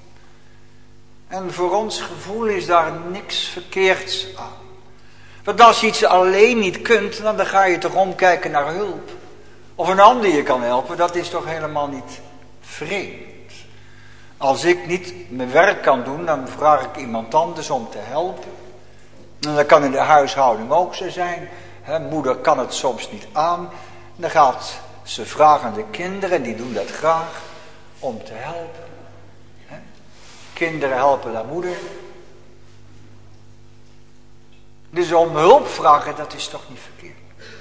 Speaker 2: En voor ons gevoel is daar niks verkeerds aan. Want als je iets alleen niet kunt, dan ga je toch omkijken naar hulp. Of een ander je kan helpen, dat is toch helemaal niet vreemd. Als ik niet mijn werk kan doen, dan vraag ik iemand anders om te helpen. En dat kan in de huishouding ook zo zijn. Moeder kan het soms niet aan. Dan gaat ze vragen aan de kinderen, die doen dat graag, om te helpen. Kinderen helpen aan moeder. Dus om hulp vragen, dat is toch niet verkeerd.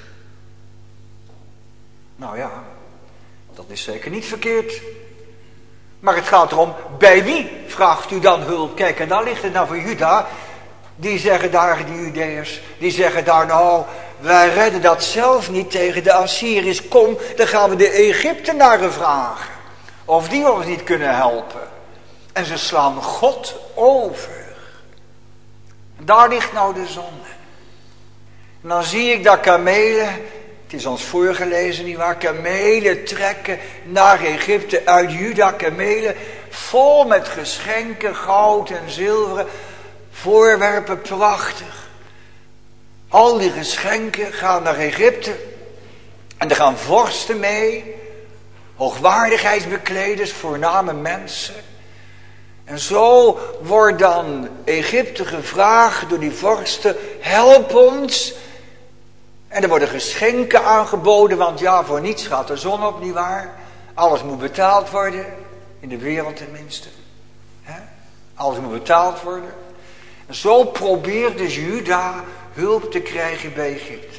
Speaker 2: Nou ja, dat is zeker niet verkeerd. Maar het gaat erom, bij wie vraagt u dan hulp? Kijk, en daar ligt het nou voor Juda. Die zeggen daar, die Judeërs, die zeggen daar, nou, wij redden dat zelf niet tegen de Assyriërs. Kom, dan gaan we de Egyptenaren vragen. Of die ons niet kunnen helpen. En ze slaan God over. En daar ligt nou de zonde. En dan zie ik dat kamelen, het is ons voorgelezen nietwaar, kamelen trekken naar Egypte uit Juda, kamelen vol met geschenken, goud en zilveren, voorwerpen, prachtig. Al die geschenken gaan naar Egypte. En er gaan vorsten mee, hoogwaardigheidsbekleders, voorname mensen. En zo wordt dan Egypte gevraagd door die vorsten, help ons. En er worden geschenken aangeboden, want ja, voor niets gaat de zon op, nietwaar? Alles moet betaald worden, in de wereld tenminste. Alles moet betaald worden. En zo probeert dus Juda hulp te krijgen bij Egypte.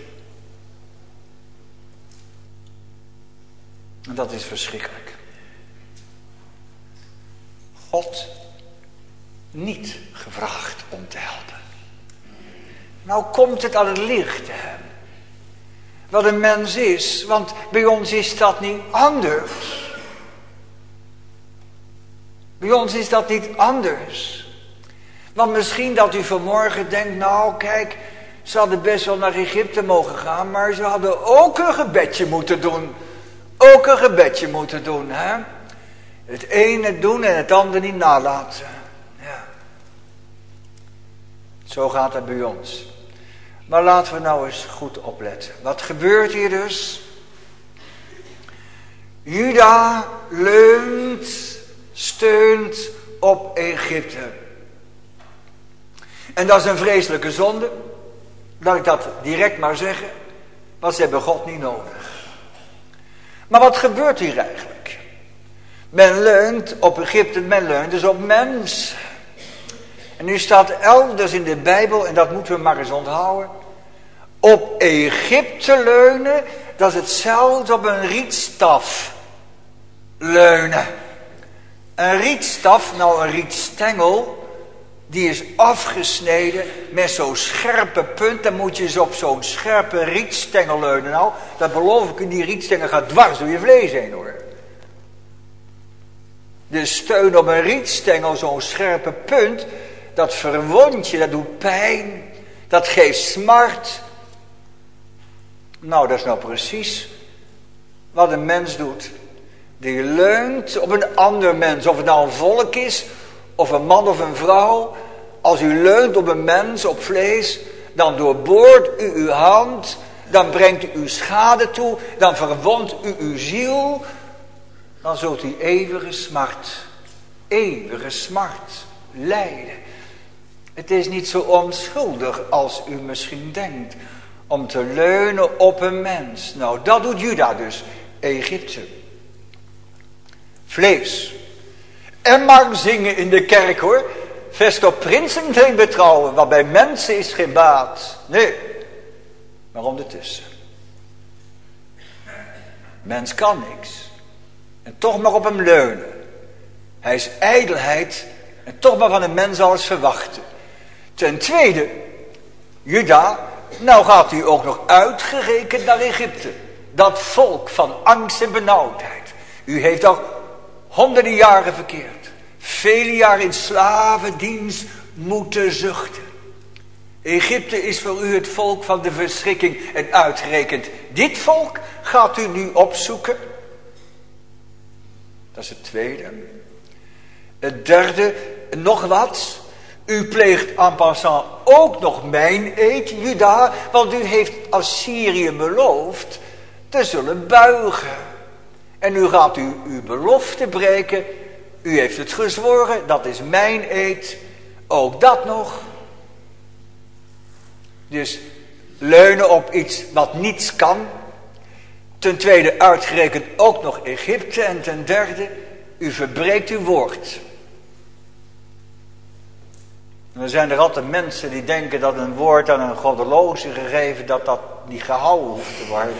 Speaker 2: En dat is verschrikkelijk. God niet gevraagd om te helpen. Nou komt het aan het licht, hè? Wat een mens is, want bij ons is dat niet anders. Bij ons is dat niet anders. Want misschien dat u vanmorgen denkt, nou kijk, ze hadden best wel naar Egypte mogen gaan, maar ze hadden ook een gebedje moeten doen. Ook een gebedje moeten doen, hè. Het ene doen en het andere niet nalaten. Ja. Zo gaat het bij ons. Maar laten we nou eens goed opletten. Wat gebeurt hier dus? Juda leunt, steunt op Egypte. En dat is een vreselijke zonde. Laat ik dat direct maar zeggen. Want ze hebben God niet nodig. Maar wat gebeurt hier eigenlijk? Men leunt op Egypte, men leunt dus op mens. En nu staat elders in de Bijbel, en dat moeten we maar eens onthouden. Op Egypte leunen, dat is hetzelfde op een rietstaf leunen. Een rietstaf, nou een rietstengel, die is afgesneden met zo'n scherpe punt. Dan moet je eens op zo'n scherpe rietstengel leunen. Nou, dat beloof ik u, die rietstengel gaat dwars door je vlees heen hoor. De steun op een rietstengel, zo'n scherpe punt, dat verwondt je, dat doet pijn, dat geeft smart. Nou, dat is nou precies wat een mens doet. Die leunt op een ander mens, of het nou een volk is, of een man of een vrouw. Als u leunt op een mens, op vlees, dan doorboort u uw hand, dan brengt u uw schade toe, dan verwondt u uw ziel. Dan zult u eeuwige smart lijden. Het is niet zo onschuldig als u misschien denkt, om te leunen op een mens. Nou, dat doet Juda dus, Egypte. Vlees. En maar zingen in de kerk hoor. Vest op prinsen geen betrouwen, want bij mensen is geen baat. Nee, maar ondertussen. Mens kan niks. En toch maar op hem leunen. Hij is ijdelheid en toch maar van een mens alles verwachten. Ten tweede, Juda, nou gaat u ook nog uitgerekend naar Egypte. Dat volk van angst en benauwdheid. U heeft al honderden jaren verkeerd. Vele jaren in slavendienst moeten zuchten. Egypte is voor u het volk van de verschrikking en uitgerekend. Dit volk gaat u nu opzoeken. Dat is het tweede. Het derde, nog wat. U pleegt en passant ook nog mijn eed, Juda, want u heeft Assyrië beloofd te zullen buigen. En nu gaat u uw belofte breken. U heeft het gezworen, dat is mijn eed. Ook dat nog. Dus leunen op iets wat niets kan. Ten tweede uitgerekend ook nog Egypte. En ten derde, u verbreekt uw woord. En er zijn er altijd mensen die denken dat een woord aan een goddeloze gegeven, dat niet gehouden hoeft te worden.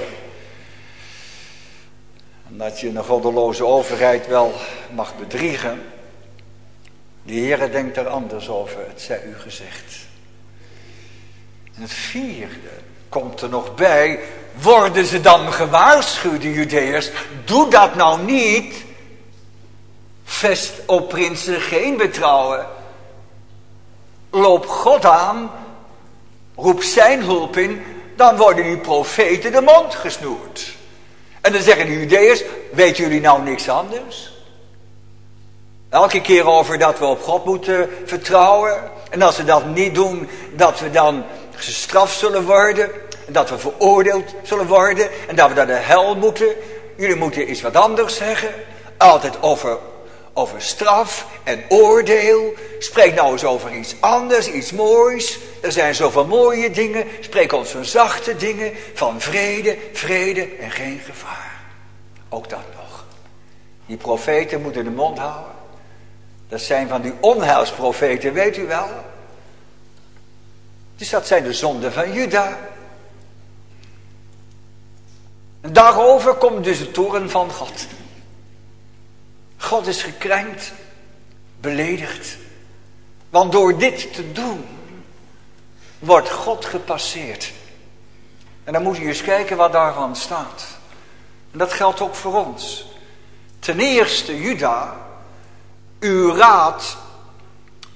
Speaker 2: En dat je een goddeloze overheid wel mag bedriegen. De Heere denkt er anders over, het zij u gezegd. En het vierde komt er nog bij. Worden ze dan gewaarschuwd, de Judeërs? Doe dat nou niet. Vest op prinsen geen betrouwen. Loop God aan. Roep zijn hulp in. Dan worden die profeten de mond gesnoerd. En dan zeggen de Judeërs, weten jullie nou niks anders? Elke keer over dat we op God moeten vertrouwen. En als we dat niet doen, dat we dan gestraft zullen worden. En dat we veroordeeld zullen worden. En dat we naar de hel moeten. Jullie moeten iets wat anders zeggen. Altijd over straf en oordeel. Spreek nou eens over iets anders, iets moois. Er zijn zoveel mooie dingen. Spreek ons van zachte dingen. Van vrede en geen gevaar. Ook dat nog. Die profeten moeten de mond houden. Dat zijn van die onheilsprofeten, weet u wel. Dus dat zijn de zonden van Juda. En daarover komt dus de toorn van God. God is gekrenkt, beledigd. Want door dit te doen, wordt God gepasseerd. En dan moet je eens kijken wat daarvan staat. En dat geldt ook voor ons. Ten eerste, Juda, uw raad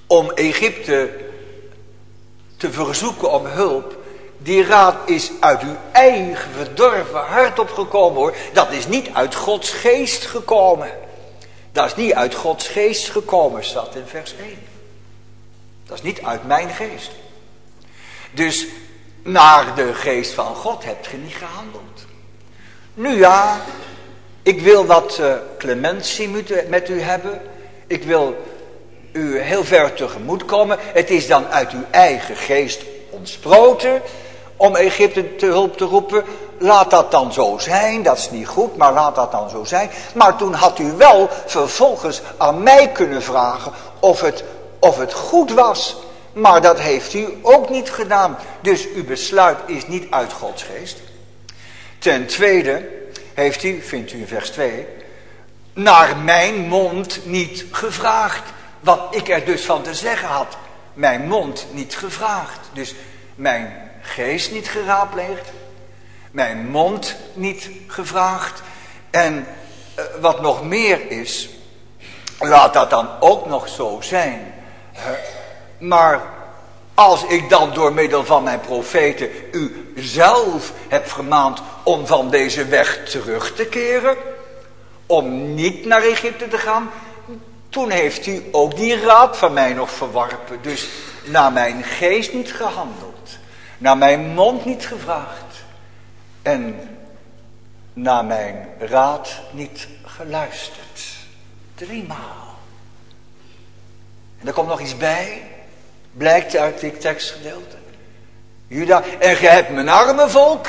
Speaker 2: om Egypte te verzoeken om hulp. Die raad is uit uw eigen verdorven hart opgekomen, hoor. Dat is niet uit Gods geest gekomen. Dat is niet uit Gods geest gekomen, staat in vers 1. Dat is niet uit mijn geest. Dus naar de geest van God hebt ge niet gehandeld. Nu ja, ik wil wat clementie met u hebben. Ik wil u heel ver tegemoet komen. Het is dan uit uw eigen geest ontsproten om Egypte te hulp te roepen. Laat dat dan zo zijn, dat is niet goed, maar laat dat dan zo zijn. Maar toen had u wel vervolgens aan mij kunnen vragen of het goed was. Maar dat heeft u ook niet gedaan. Dus uw besluit is niet uit Gods geest. Ten tweede heeft u, vindt u in vers 2, naar mijn mond niet gevraagd. Wat ik er dus van te zeggen had. Mijn mond niet gevraagd. Dus mijn geest niet geraadpleegd. Mijn mond niet gevraagd. En wat nog meer is, laat dat dan ook nog zo zijn. Maar als ik dan door middel van mijn profeten u zelf heb gemaand om van deze weg terug te keren, om niet naar Egypte te gaan, toen heeft u ook die raad van mij nog verworpen. Dus naar mijn geest niet gehandeld, naar mijn mond niet gevraagd en naar mijn raad niet geluisterd. 3 maal. En er komt nog iets bij, blijkt uit dit tekstgedeelte. Juda, en gij hebt mijn arme volk,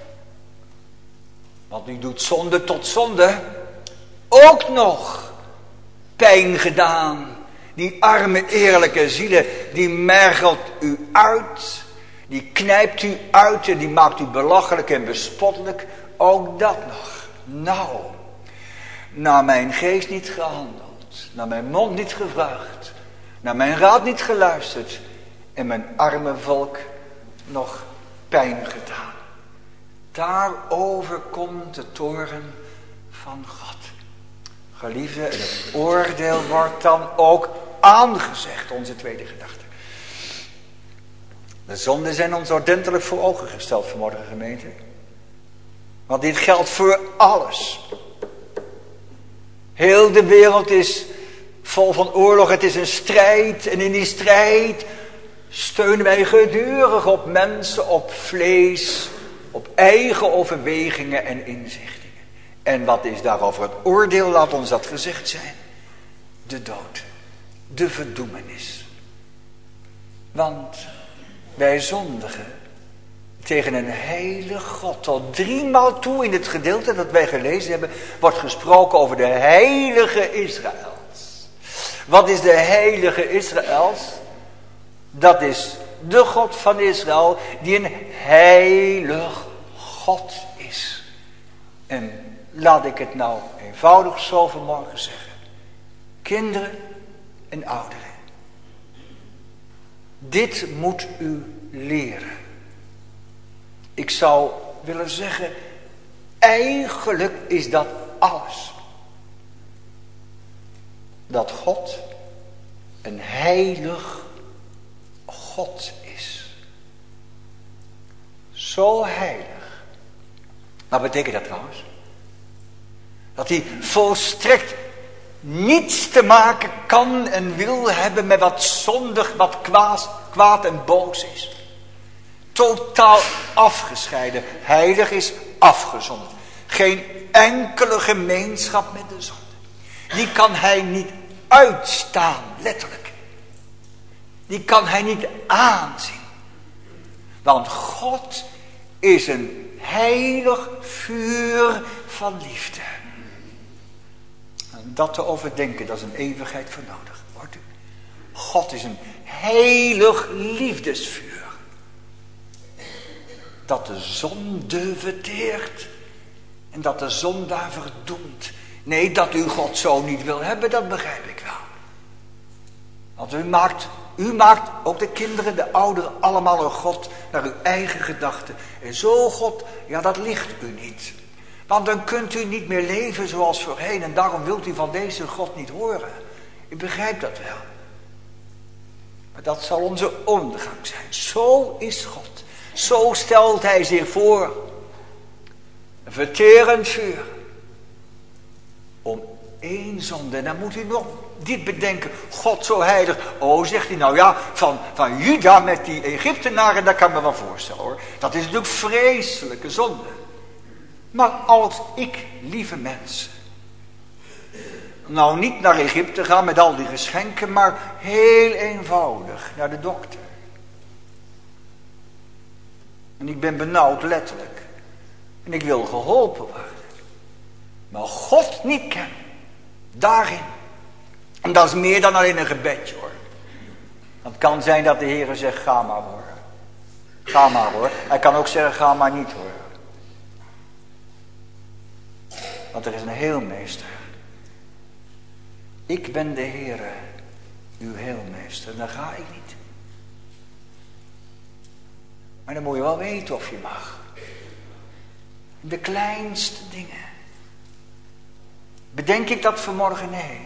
Speaker 2: want u doet zonde tot zonde, ook nog pijn gedaan. Die arme eerlijke zielen, die mergelt u uit, die knijpt u uit en die maakt u belachelijk en bespottelijk. Ook dat nog. Nou, naar mijn geest niet gehandeld, naar mijn mond niet gevraagd, naar mijn raad niet geluisterd en mijn arme volk nog pijn gedaan. Daarover komt de toorn van God. Geliefde, en het oordeel wordt dan ook aangezegd, onze tweede gedachte. De zonden zijn ons ordentelijk voor ogen gesteld vanmorgen, gemeente. Want dit geldt voor alles. Heel de wereld is vol van oorlog, het is een strijd. En in die strijd steunen wij gedurig op mensen, op vlees, op eigen overwegingen en inzichtingen. En wat is daarover het oordeel? Laat ons dat gezegd zijn. De dood. De verdoemenis. Want wij zondigen tegen een heilig God. Tot 3 maal toe in het gedeelte dat wij gelezen hebben, wordt gesproken over de heilige Israëls. Wat is de heilige Israëls? Dat is de God van Israël, die een heilig God is. En laat ik het nou eenvoudig zo vanmorgen zeggen. Kinderen en ouderen. Dit moet u leren. Ik zou willen zeggen, eigenlijk is dat alles. Dat God een heilig God is. Zo heilig. Wat betekent dat trouwens? Dat hij volstrekt niets te maken kan en wil hebben met wat zondig, wat kwaad en boos is. Totaal afgescheiden. Heilig is afgezonderd. Geen enkele gemeenschap met de zonde. Die kan hij niet uitstaan, letterlijk. Die kan hij niet aanzien. Want God is een heilig vuur van liefde. En dat te overdenken, dat is een eeuwigheid voor nodig. Hoort u? God is een heilig liefdesvuur. Dat de zonde verteert. En dat de zondaar verdoemt. Nee, dat u God zo niet wil hebben, dat begrijp ik wel. Want u maakt ook de kinderen, de ouderen, allemaal een God naar uw eigen gedachten. En zo God, ja, dat ligt u niet. Want dan kunt u niet meer leven zoals voorheen. En daarom wilt u van deze God niet horen. U begrijpt dat wel. Maar dat zal onze ondergang zijn. Zo is God. Zo stelt hij zich voor. Een verterend vuur. Om één zonde. En dan moet u nog dit bedenken. God zo heilig. Oh, zegt hij nou ja, van Juda met die Egyptenaren, dat kan ik me wel voorstellen hoor. Dat is natuurlijk vreselijke zonde. Maar als ik, lieve mensen, nou niet naar Egypte ga met al die geschenken, maar heel eenvoudig naar de dokter. En ik ben benauwd letterlijk. En ik wil geholpen worden. Maar God niet kennen. Daarin. En dat is meer dan alleen een gebedje hoor. Het kan zijn dat de Heer zegt, ga maar hoor. Ga maar hoor. Hij kan ook zeggen, ga maar niet hoor. Want er is een heelmeester. Ik ben de Heere, uw heelmeester. Dan ga ik niet. Maar dan moet je wel weten of je mag. De kleinste dingen. Bedenk ik dat vanmorgen? Nee.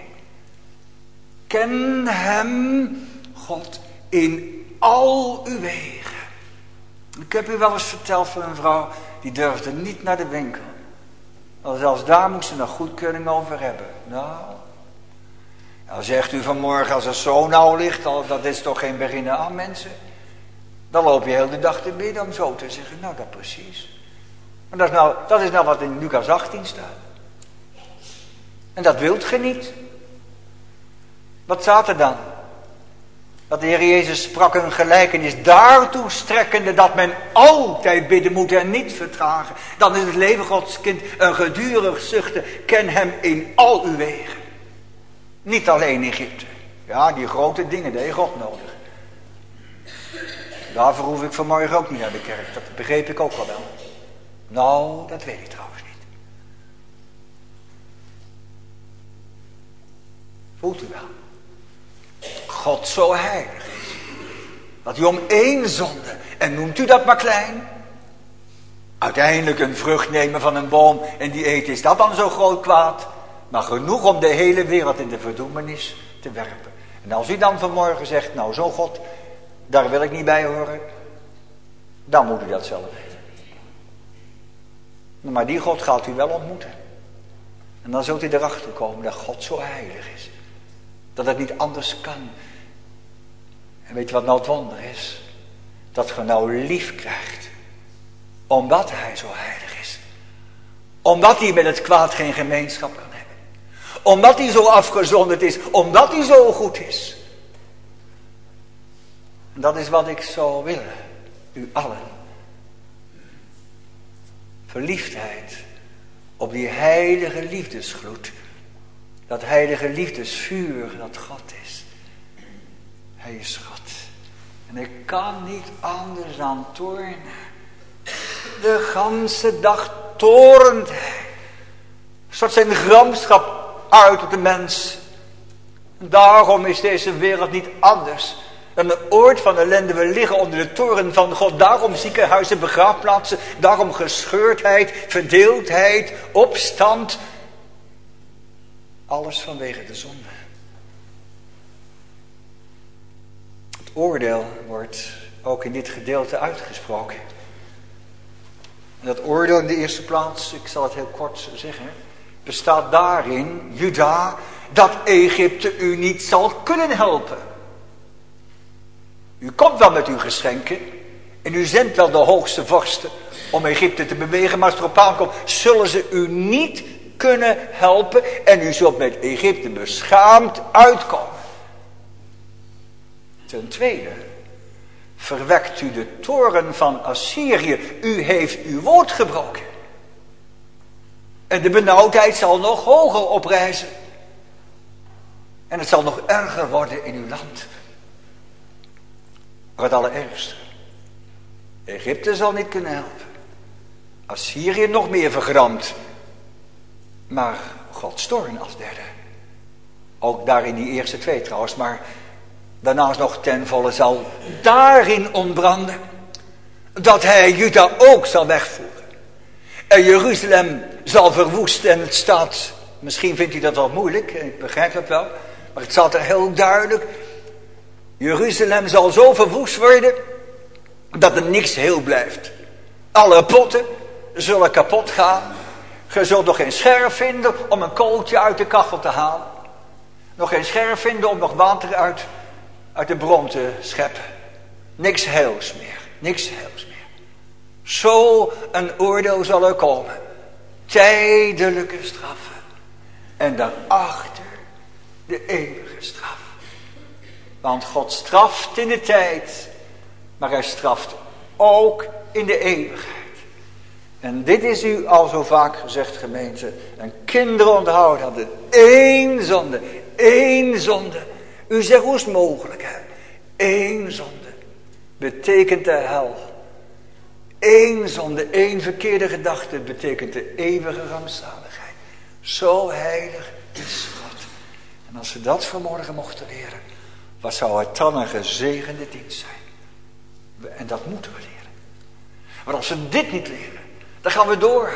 Speaker 2: Ken hem, God, in al uw wegen. Ik heb u wel eens verteld van een vrouw, die durfde niet naar de winkel. Want zelfs daar moest ze nog goedkeuring over hebben. Nou zegt u vanmorgen, als het zo nauw ligt, dat is toch geen beginnen aan mensen. Dan loop je heel de dag te bidden om zo te zeggen, nou dat precies. Maar dat is nou wat in Lucas 18 staat. En dat wilt ge niet. Wat staat er dan? Dat de Heer Jezus sprak een gelijkenis daartoe strekkende dat men altijd bidden moet en niet vertragen. Dan is het leven Gods kind een gedurig zuchten. Ken hem in al uw wegen. Niet alleen Egypte. Ja, die grote dingen, daar heeft God nodig. Daarvoor hoef ik vanmorgen ook niet naar de kerk. Dat begreep ik ook wel. Nou, dat weet ik trouwens niet. Voelt u wel? God zo heilig is. Dat hij om één zonde, en noemt u dat maar klein, uiteindelijk een vrucht nemen van een boom en die eten, is dat dan zo groot kwaad? Maar genoeg om de hele wereld in de verdoemenis te werpen. En als u dan vanmorgen zegt, nou zo God, daar wil ik niet bij horen, dan moet u dat zelf weten. Maar die God gaat u wel ontmoeten. En dan zult u erachter komen dat God zo heilig is. Dat het niet anders kan. En weet je wat nou het wonder is? Dat je nou lief krijgt. Omdat hij zo heilig is. Omdat hij met het kwaad geen gemeenschap kan hebben. Omdat hij zo afgezonderd is. Omdat hij zo goed is. En dat is wat ik zou willen. U allen. Verliefdheid. Op die heilige liefdesgloed. Dat heilige liefdesvuur dat God is. Hij is God. En ik kan niet anders dan toornen. De ganse dag torent hij. Stort zijn gramschap uit op de mens. En daarom is deze wereld niet anders dan een oord van ellende. We liggen onder de toren van God. Daarom ziekenhuizen, begraafplaatsen. Daarom gescheurdheid, verdeeldheid, opstand. Alles vanwege de zonde. Het oordeel wordt ook in dit gedeelte uitgesproken. En dat oordeel in de eerste plaats, ik zal het heel kort zeggen, bestaat daarin, Juda, dat Egypte u niet zal kunnen helpen. U komt wel met uw geschenken en u zendt wel de hoogste vorsten om Egypte te bewegen, maar als het erop aankomt, zullen ze u niet kunnen helpen en u zult met Egypte beschaamd uitkomen. Ten tweede, verwekt u de toren van Assyrië. U heeft uw woord gebroken. En de benauwdheid zal nog hoger oprijzen. En het zal nog erger worden in uw land. Maar het allerergste. Egypte zal niet kunnen helpen. Assyrië nog meer vergramd. Maar Gods toorn als derde. Ook daar in die eerste twee trouwens. Maar daarnaast nog ten volle zal daarin ontbranden. Dat hij Juda ook zal wegvoeren. En Jeruzalem zal verwoesten. En het staat, misschien vindt u dat wel moeilijk. Ik begrijp dat wel. Maar het staat er heel duidelijk. Jeruzalem zal zo verwoest worden dat er niks heel blijft. Alle potten zullen kapot gaan. Je zult nog geen scherf vinden om een kooltje uit de kachel te halen. Nog geen scherf vinden om nog water uit de bron te scheppen. Niks heils meer. Niks heils meer. Zo een oordeel zal er komen. Tijdelijke straffen. En daarachter de eeuwige straf. Want God straft in de tijd. Maar hij straft ook in de eeuwigheid. En dit is u al zo vaak gezegd, gemeente. En kinderen onthouden hadden één zonde. Één zonde. U zegt, hoe is het mogelijk? Hè? Eén zonde. Betekent de hel. Eén zonde, één verkeerde gedachte betekent de eeuwige rampzaligheid. Zo heilig is God. En als we dat vanmorgen mochten leren, wat zou het dan een gezegende dienst zijn? En dat moeten we leren. Maar als we dit niet leren, dan gaan we door.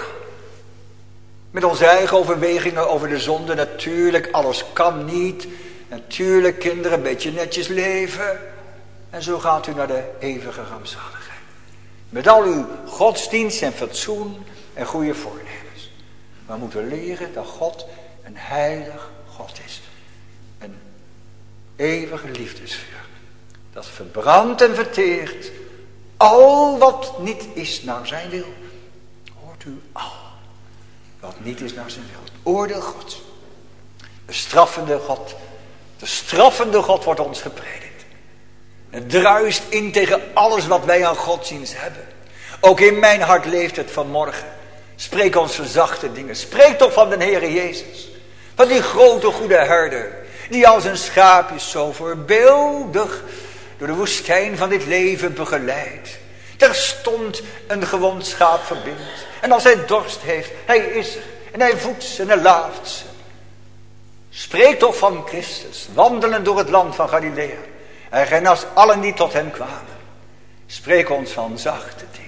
Speaker 2: Met onze eigen overwegingen over de zonde. Natuurlijk, alles kan niet. Natuurlijk, kinderen, een beetje netjes leven. En zo gaat u naar de eeuwige rampzaligheid. Met al uw godsdienst en fatsoen en goede voornemens. Maar we moeten leren dat God een heilig God is. Een eeuwige liefdesvuur. Dat verbrandt en verteert al wat niet is naar zijn wil. Hoort u al wat niet is naar zijn wil. Het oordeel Gods. De straffende God. De straffende God wordt ons gepredikt. Het druist in tegen alles wat wij aan godsdienst hebben. Ook in mijn hart leeft het vanmorgen. Spreek ons verzachte dingen. Spreek toch van de Heere Jezus. Van die grote goede herder. Die als een schaapjes zo voorbeeldig door de woestijn van dit leven begeleidt. Terstond een gewond schaap verbindt. En als hij dorst heeft, hij is er. En hij voedt ze en hij laaft ze. Spreek toch van Christus, wandelen door het land van Galilea. En genas allen die tot hem kwamen. Spreek ons van zachte dingen.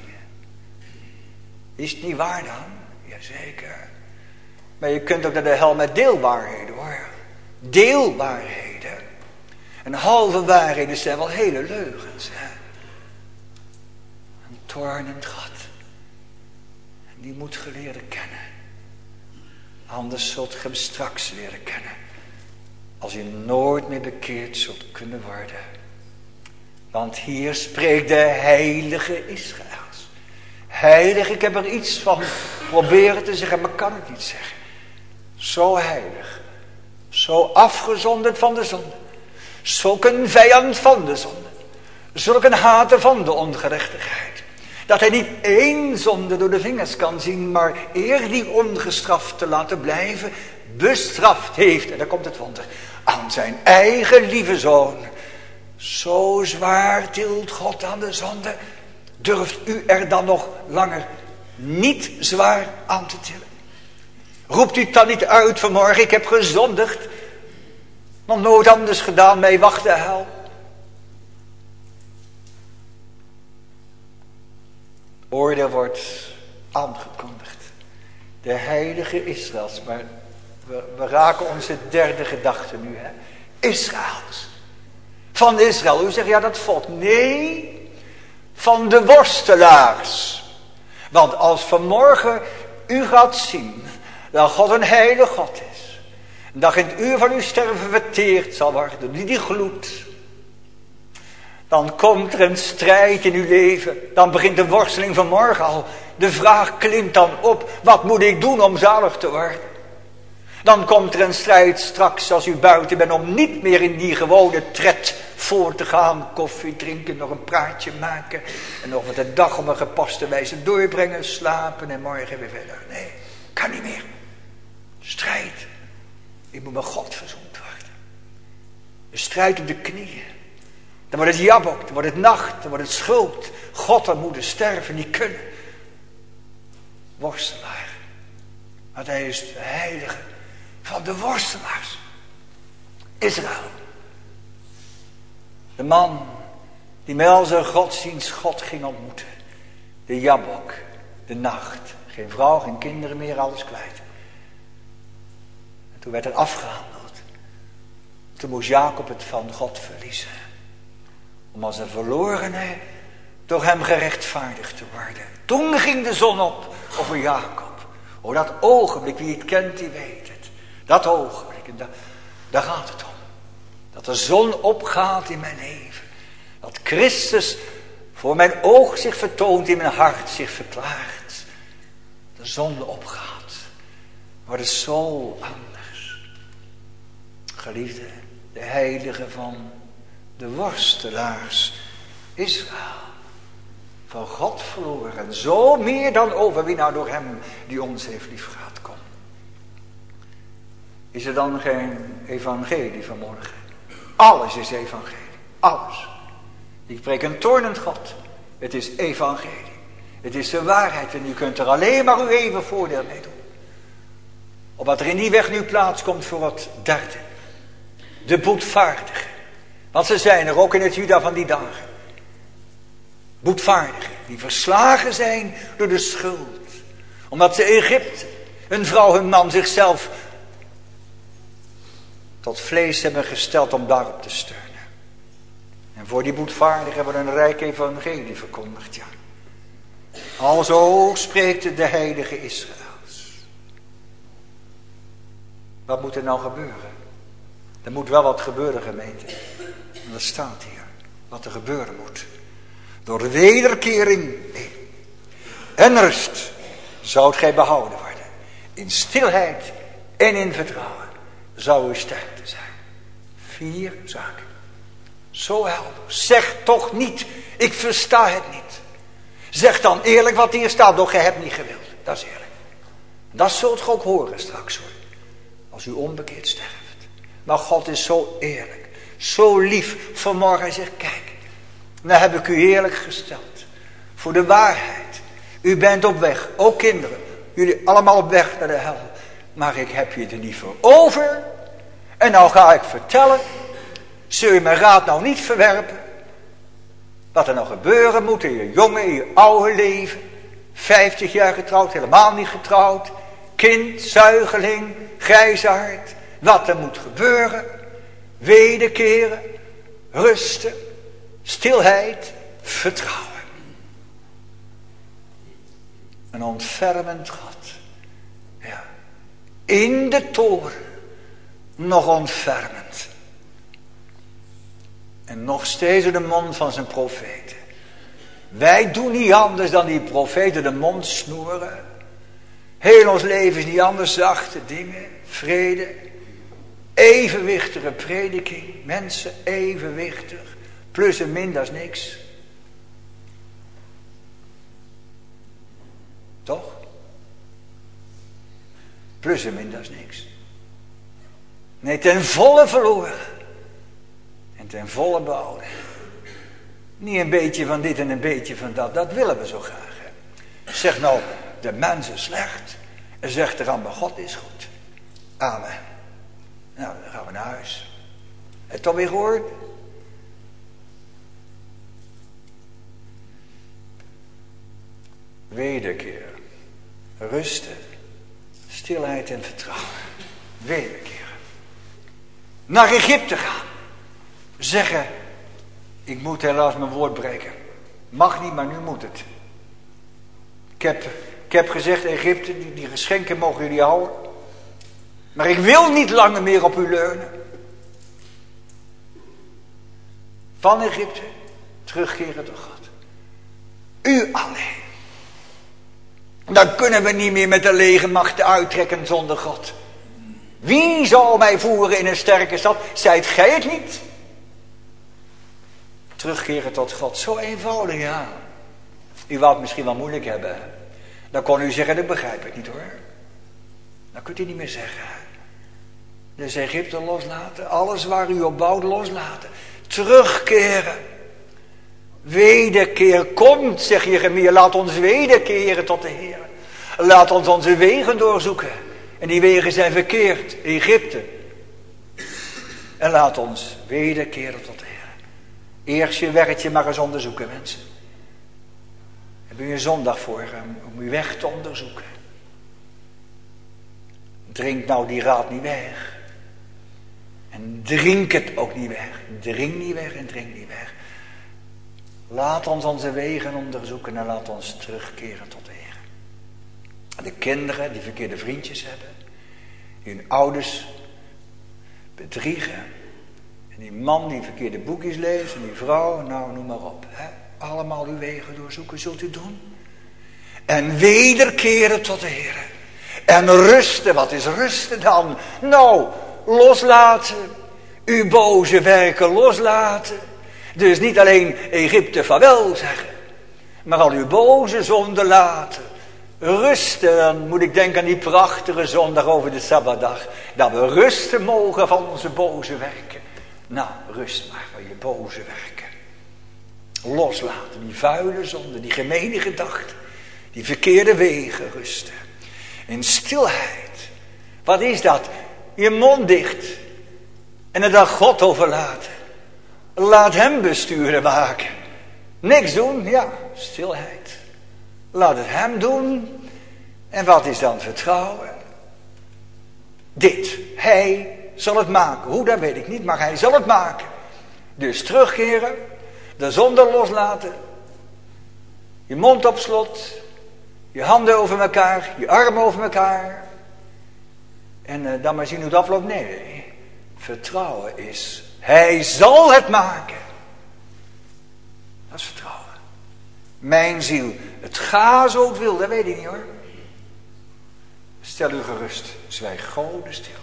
Speaker 2: Is het niet waar dan? Jazeker. Maar je kunt ook naar de hel met deelwaarheden hoor. Deelwaarheden. En halve waarheden zijn wel hele leugens. Hè? Een toornend gat. En die moet ge leren kennen. Anders zult ge hem straks leren kennen. Als je nooit meer bekeerd zult kunnen worden. Want hier spreekt de heilige Israëls. Heilig, ik heb er iets van proberen te zeggen, maar kan het niet zeggen. Zo heilig. Zo afgezonderd van de zonde. Zulk een vijand van de zonde. Zulk een hater van de ongerechtigheid. Dat hij niet één zonde door de vingers kan zien, maar eer die ongestraft te laten blijven, bestraft heeft, en daar komt het wonder, aan zijn eigen lieve zoon. Zo zwaar tilt God aan de zonde. Durft u er dan nog langer niet zwaar aan te tillen? Roept u het dan niet uit vanmorgen, ik heb gezondigd. Nog nooit anders gedaan, mij wacht de hel. Oordeel wordt aangekondigd. De heilige Israëls, maar we raken onze derde gedachte nu. Hè? Israëls. Van Israël. U zegt ja dat volk. Nee. Van de worstelaars. Want als vanmorgen u gaat zien dat God een heilige God is. Dat in het uur van uw sterven verteerd zal worden door die gloed. Dan komt er een strijd in uw leven. Dan begint de worsteling van morgen al. De vraag klimt dan op. Wat moet ik doen om zalig te worden? Dan komt er een strijd straks als u buiten bent. Om niet meer in die gewone tred voor te gaan. Koffie drinken, nog een praatje maken. En nog wat de dag op een gepaste wijze doorbrengen. Slapen en morgen weer verder. Nee, kan niet meer. Strijd. Ik moet met God verzoend worden. Een strijd op de knieën. Dan wordt het jabok, dan wordt het nacht, dan wordt het schuld. God, dan moeten sterven, niet kunnen. Worstelaar. Want hij is de heilige van de worstelaars. Israël. De man die met al zijn godsdienst God ging ontmoeten. De jabok, de nacht. Geen vrouw, geen kinderen meer, alles kwijt. En toen werd er afgehandeld. Toen moest Jacob het van God verliezen. om als een verlorene door hem gerechtvaardigd te worden. Toen ging de zon op over Jacob. O, dat ogenblik, wie het kent, die weet het. Dat ogenblik, en daar gaat het om. Dat de zon opgaat in mijn leven. Dat Christus voor mijn oog zich vertoont, in mijn hart zich verklaart. De zon opgaat. Wordt het zo anders. Geliefde, de heilige van de worstelaars Israël. Van God verloren. Zo meer dan overwinnaar door hem die ons heeft liefgehad. Kom. Is er dan geen evangelie vanmorgen? Alles is evangelie. Alles. Ik preek een toornend God. Het is evangelie. Het is de waarheid. En u kunt er alleen maar uw even voordeel mee doen. Opdat er in die weg nu plaats komt voor het derde. De boetvaardigen. Want ze zijn er ook in het Juda van die dagen. Boetvaardigen. Die verslagen zijn door de schuld. Omdat ze Egypte, hun vrouw, hun man, zichzelf tot vlees hebben gesteld om daarop te steunen. En voor die boetvaardigen hebben we een rijk evangelie verkondigd, ja. Alzo spreekt de heilige Israëls. Wat moet er nou gebeuren? Er moet wel wat gebeuren, gemeente. En dat staat hier. Wat er gebeuren moet. Door de wederkering en rust zoudt gij behouden worden. In stilheid en in vertrouwen zou uw sterkte zijn. 4 zaken. Zo helder. Zeg toch niet, ik versta het niet. Zeg dan eerlijk wat hier staat, doch gij hebt niet gewild. Dat is eerlijk. Dat zult ge ook horen straks hoor. Als u onbekeerd sterft. Maar God is zo eerlijk. Zo lief. Vanmorgen hij zegt, kijk. Nou heb ik u eerlijk gesteld. Voor de waarheid. U bent op weg. Ook kinderen. Jullie allemaal op weg naar de hel. Maar ik heb je er niet voor over. En nou ga ik vertellen. Zul je mijn raad nou niet verwerpen? Wat er nou gebeuren moet in je jonge, in je oude leven. 50 jaar getrouwd, helemaal niet getrouwd. Kind, zuigeling, grijsaard. Wat er moet gebeuren. Wederkeren. Rusten. Stilheid. Vertrouwen. Een ontfermend God. Ja. In de toren. Nog ontfermend. En nog steeds in de mond van zijn profeten. Wij doen niet anders dan die profeten de mond snoeren. Heel ons leven is niet anders. Zachte dingen. Vrede. Evenwichtige prediking. Mensen evenwichtig. Plus en min, dat is niks. Toch? Plus en min, dat is niks. Nee, ten volle verloren. En ten volle behouden. Niet een beetje van dit en een beetje van dat. Dat willen we zo graag. Hè? Zeg nou, de mens is slecht. En zegt er aan, maar God is goed. Amen. Nou, dan gaan we naar huis. Heb je het alweer gehoord? Wederkeer. Rusten. Stilheid en vertrouwen. Wederkeer. Naar Egypte gaan. Zeggen, ik moet helaas mijn woord breken. Mag niet, maar nu moet het. Ik heb gezegd, Egypte, die geschenken mogen jullie houden. Maar ik wil niet langer meer op u leunen. Van Egypte terugkeren tot God. U alleen. Dan kunnen we niet meer met de lege machten uittrekken zonder God. Wie zal mij voeren in een sterke stad? Zijt gij het niet? Terugkeren tot God. Zo eenvoudig, ja. U wou het misschien wel moeilijk hebben. Dan kon u zeggen, dat begrijp ik niet hoor. Dan kunt u niet meer zeggen. Dus Egypte loslaten. Alles waar u op bouwt loslaten. Terugkeren. Wederkeer komt, zegt Jeremia. Laat ons wederkeren tot de Heer. Laat ons onze wegen doorzoeken. En die wegen zijn verkeerd. Egypte. En laat ons wederkeren tot de Heer. Eerst je werkje maar eens onderzoeken, mensen. Heb u een zondag voor om uw weg te onderzoeken. Drink nou die raad niet weg. En drink het ook niet weg. Drink niet weg en drink niet weg. Laat ons onze wegen onderzoeken en laat ons terugkeren tot de Heer. En de kinderen die verkeerde vriendjes hebben, die hun ouders bedriegen, en die man die verkeerde boekjes leest, en die vrouw, nou noem maar op. Hè? Allemaal uw wegen doorzoeken, zult u doen. En wederkeren tot de Heer. En rusten, wat is rusten dan? Nou, loslaten. Uw boze werken loslaten. Dus niet alleen Egypte vaarwel zeggen, maar al uw boze zonden laten. Rusten, dan moet ik denken aan die prachtige zondag over de Sabbatdag. Dat we rusten mogen van onze boze werken. Nou, rust maar van je boze werken. Loslaten, die vuile zonden, die gemene gedachten, die verkeerde wegen rusten. In stilheid. Wat is dat? Je mond dicht. En het aan God overlaten. Laat hem besturen maken. Niks doen, ja, stilheid. Laat het hem doen. En wat is dan vertrouwen? Dit. Hij zal het maken. Hoe, dat weet ik niet, maar hij zal het maken. Dus terugkeren. De zonde loslaten. Je mond op slot. Je handen over elkaar. Je armen over elkaar. En dan maar zien hoe het afloopt. Nee. Vertrouwen is, hij zal het maken. Dat is vertrouwen. Mijn ziel, het ga zo het wil, dat weet ik niet hoor. Stel u gerust, zwijg Gode stil.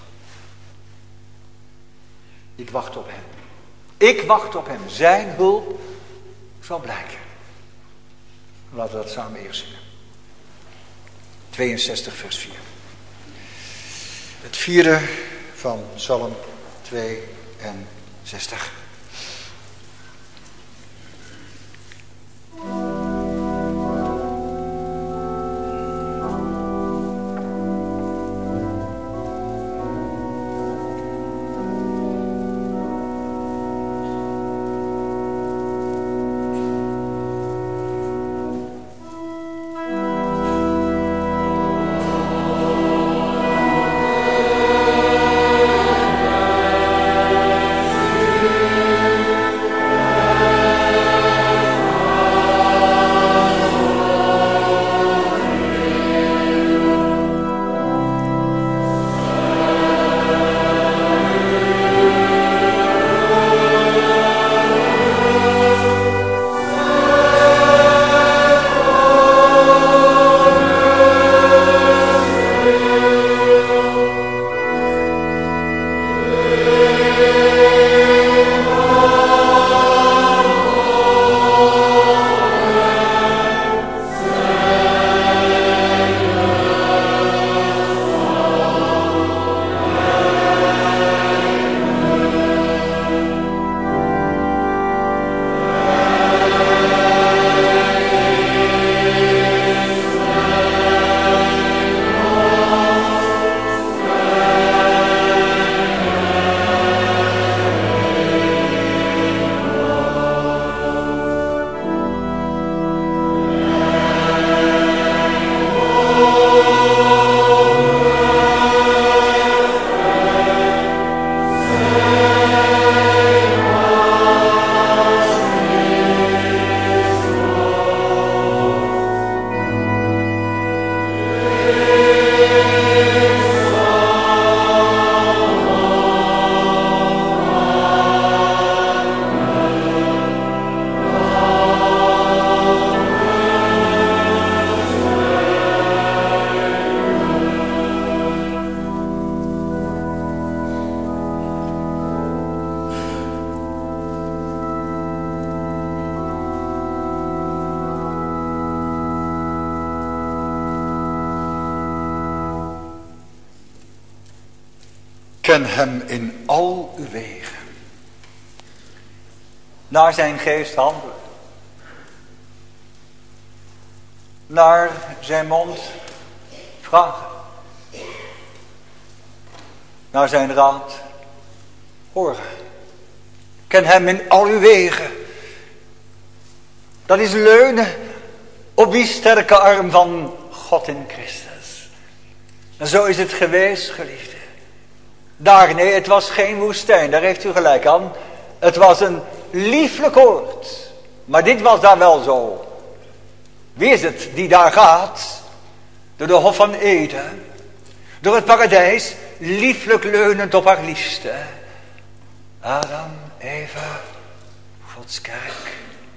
Speaker 2: Ik wacht op hem. Ik wacht op hem. Zijn hulp zal blijken. Laten we dat samen eerst zingen. 62 vers 4. Het vierde van Psalm 62. Ken hem in al uw wegen. Naar zijn geest handelen. Naar zijn mond vragen. Naar zijn raad horen. Ken hem in al uw wegen. Dat is leunen op die sterke arm van God in Christus. En zo is het geweest, geliefde. Daar, nee, het was geen woestijn, daar heeft u gelijk aan. Het was een lieflijk oord. Maar dit was dan wel zo. Wie is het die daar gaat? Door de Hof van Eden. Door het paradijs. Lieflijk leunend op haar liefste. Adam, Eva, Gods kerk.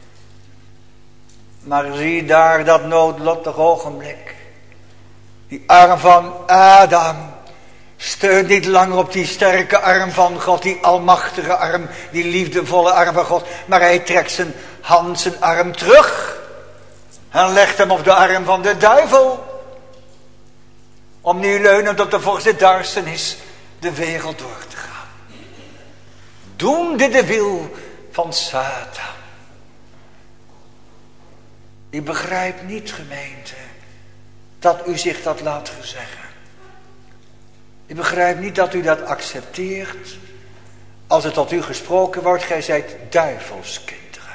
Speaker 2: Maar zie daar dat noodlottig ogenblik. Die arm van Adam steunt niet langer op die sterke arm van God, die almachtige arm, die liefdevolle arm van God. Maar hij trekt zijn hand, zijn arm terug en legt hem op de arm van de duivel. Om nu leunend op de vorst der duisternis de wereld door te gaan. Doende de wil van Satan. U begrijpt niet, gemeente, dat u zich dat laat zeggen. U begrijpt niet dat u dat accepteert. Als het tot u gesproken wordt, gij zijt duivelskinderen.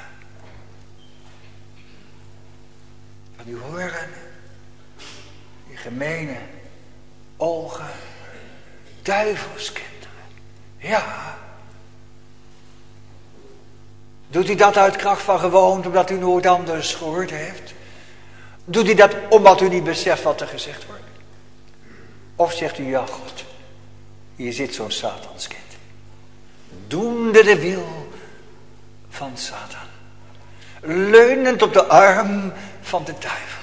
Speaker 2: Van u horen, die gemene ogen, duivelskinderen. Ja. Doet u dat uit kracht van gewoonte, omdat u nooit anders gehoord heeft? Doet u dat omdat u niet beseft wat er gezegd wordt? Of zegt u, ja God, hier zit zo'n Satanskind. Doende de wil van Satan. Leunend op de arm van de duivel.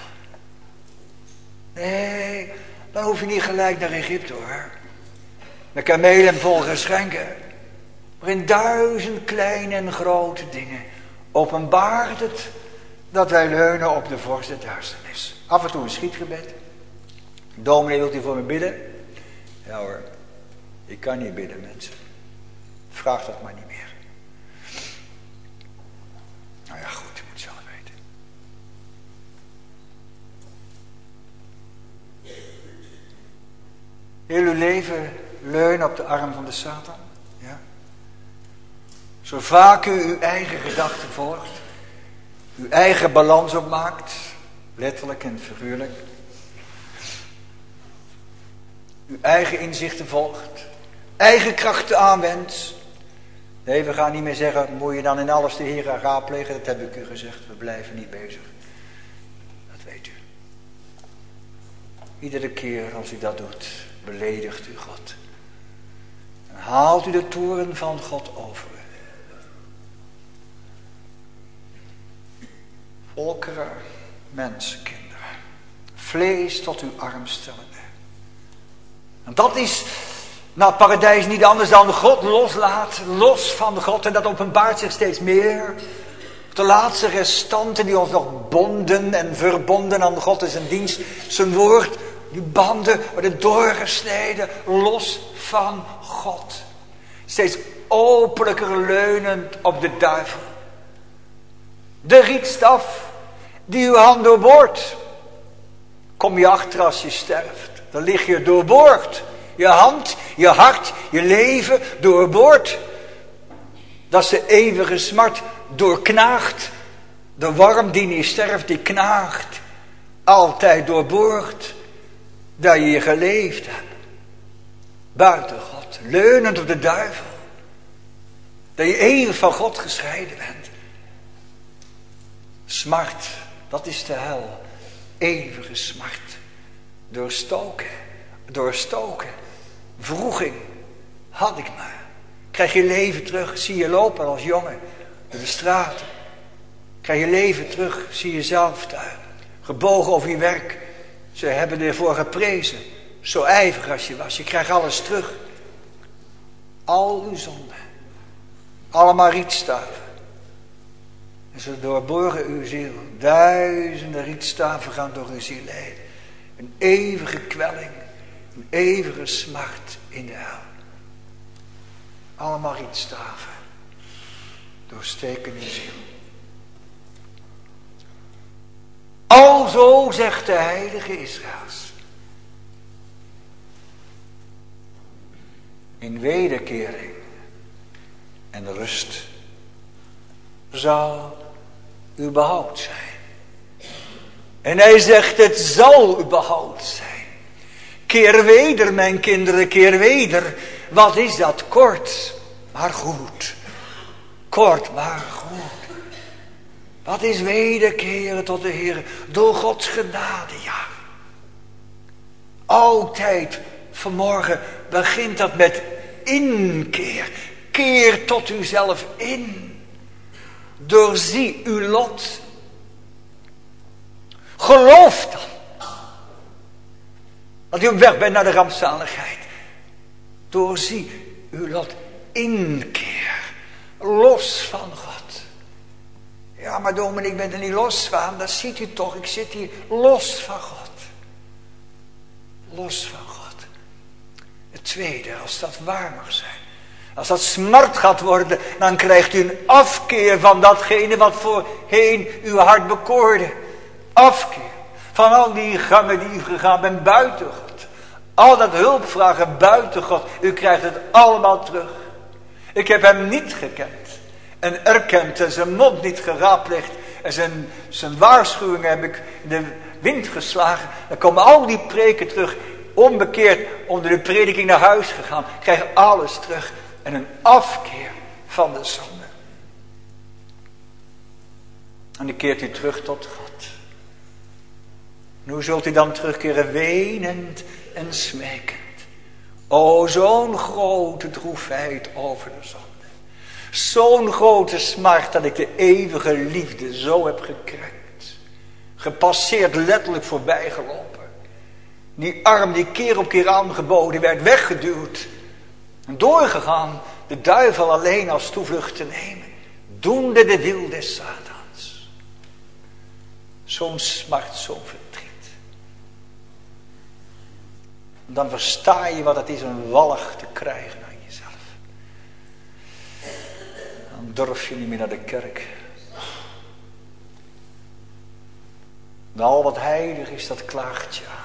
Speaker 2: Nee, dan hoef je niet gelijk naar Egypte hoor. De kamelen vol geschenken. Maar in 1000 kleine en grote dingen openbaart het dat wij leunen op de vorst der duisternis. Af en toe een schietgebed. Dominee, wilt u voor me bidden? Ja hoor, ik kan niet bidden mensen. Vraag dat maar niet meer. Nou ja goed, u moet zelf weten. Heel uw leven leunen op de arm van de Satan. Ja. Zo vaak u uw eigen gedachten volgt. Uw eigen balans opmaakt. Letterlijk en figuurlijk. Uw eigen inzichten volgt. Eigen krachten aanwendt. Nee, we gaan niet meer zeggen, moet je dan in alles de Heer raadplegen? Dat heb ik u gezegd, we blijven niet bezig. Dat weet u. Iedere keer als u dat doet, beledigt u God. En haalt u de toorn van God over u. Volkeren, mensenkinderen. Vlees tot uw arm stellende. En dat is naar het paradijs niet anders dan God loslaat. Los van God. En dat openbaart zich steeds meer. De laatste restanten die ons nog bonden en verbonden aan God en zijn dienst. Zijn woord. Die banden worden doorgesneden. Los van God. Steeds openlijker leunend op de duivel. De rietstaf die uw hand doorboort. Kom je achter als je sterft. Dan lig je doorboord. Je hand, je hart, je leven doorboord. Dat is de eeuwige smart doorknaagt. De worm die niet sterft, die knaagt. Altijd doorboord. Dat je geleefd hebt. Buiten God. Leunend op de duivel. Dat je eeuwig van God gescheiden bent. Smart, dat is de hel. Eeuwige smart. Doorstoken. Vroeging. Had ik maar. Krijg je leven terug. Zie je lopen als jongen. Door de straten. Krijg je leven terug. Zie je zelf thuis. Gebogen over je werk. Ze hebben ervoor geprezen. Zo ijverig als je was. Je krijgt alles terug. Al uw zonden. Allemaal rietstaven. En ze doorboren uw ziel. Duizenden rietstaven gaan door uw ziel heen. Een eeuwige kwelling. Een eeuwige smart in de hel. Allemaal rietstaven. Doorsteken uw ziel. Alzo zegt de heilige Israëls. In wederkering en rust zal uw behoud zijn. En hij zegt, het zal uw behoud zijn. Keer weder, mijn kinderen, keer weder. Wat is dat? Kort, maar goed. Kort, maar goed. Wat is wederkeren tot de Heer? Door Gods genade, ja. Altijd, vanmorgen begint dat met inkeer. Keer tot uzelf in. Doorzie uw lot. Geloof dan. Dat u op weg bent naar de rampzaligheid. Doorzie uw lot. Inkeer. Los van God. Ja, maar dominee, ik ben er niet los van. Dat ziet u toch. Ik zit hier los van God. Los van God. Het tweede, als dat waar mag zijn. Als dat smart gaat worden, dan krijgt u een afkeer van datgene wat voorheen uw hart bekoorde. Afkeer van al die gangen die u gegaan bent buiten God. Al dat hulpvragen buiten God. U krijgt het allemaal terug. Ik heb hem niet gekend. En erkend en zijn mond niet geraadpleegd. En zijn waarschuwingen heb ik in de wind geslagen. Dan komen al die preken terug. Onbekeerd onder de prediking naar huis gegaan. Krijg alles terug. En een afkeer van de zonde. En dan keert u terug tot God. En hoe zult u dan terugkeren? Wenend en smekend. O, zo'n grote droefheid over de zonde. Zo'n grote smart dat ik de eeuwige liefde zo heb gekrenkt. Gepasseerd, letterlijk voorbij gelopen. Die arm die keer op keer aangeboden werd, weggeduwd. En doorgegaan, de duivel alleen als toevlucht te nemen. Doende de wil des Satans. Zo'n smart, zo'n verdriet. Dan versta je wat het is een walg te krijgen aan jezelf. Dan durf je niet meer naar de kerk. En al wat heilig is, dat klaagt je aan.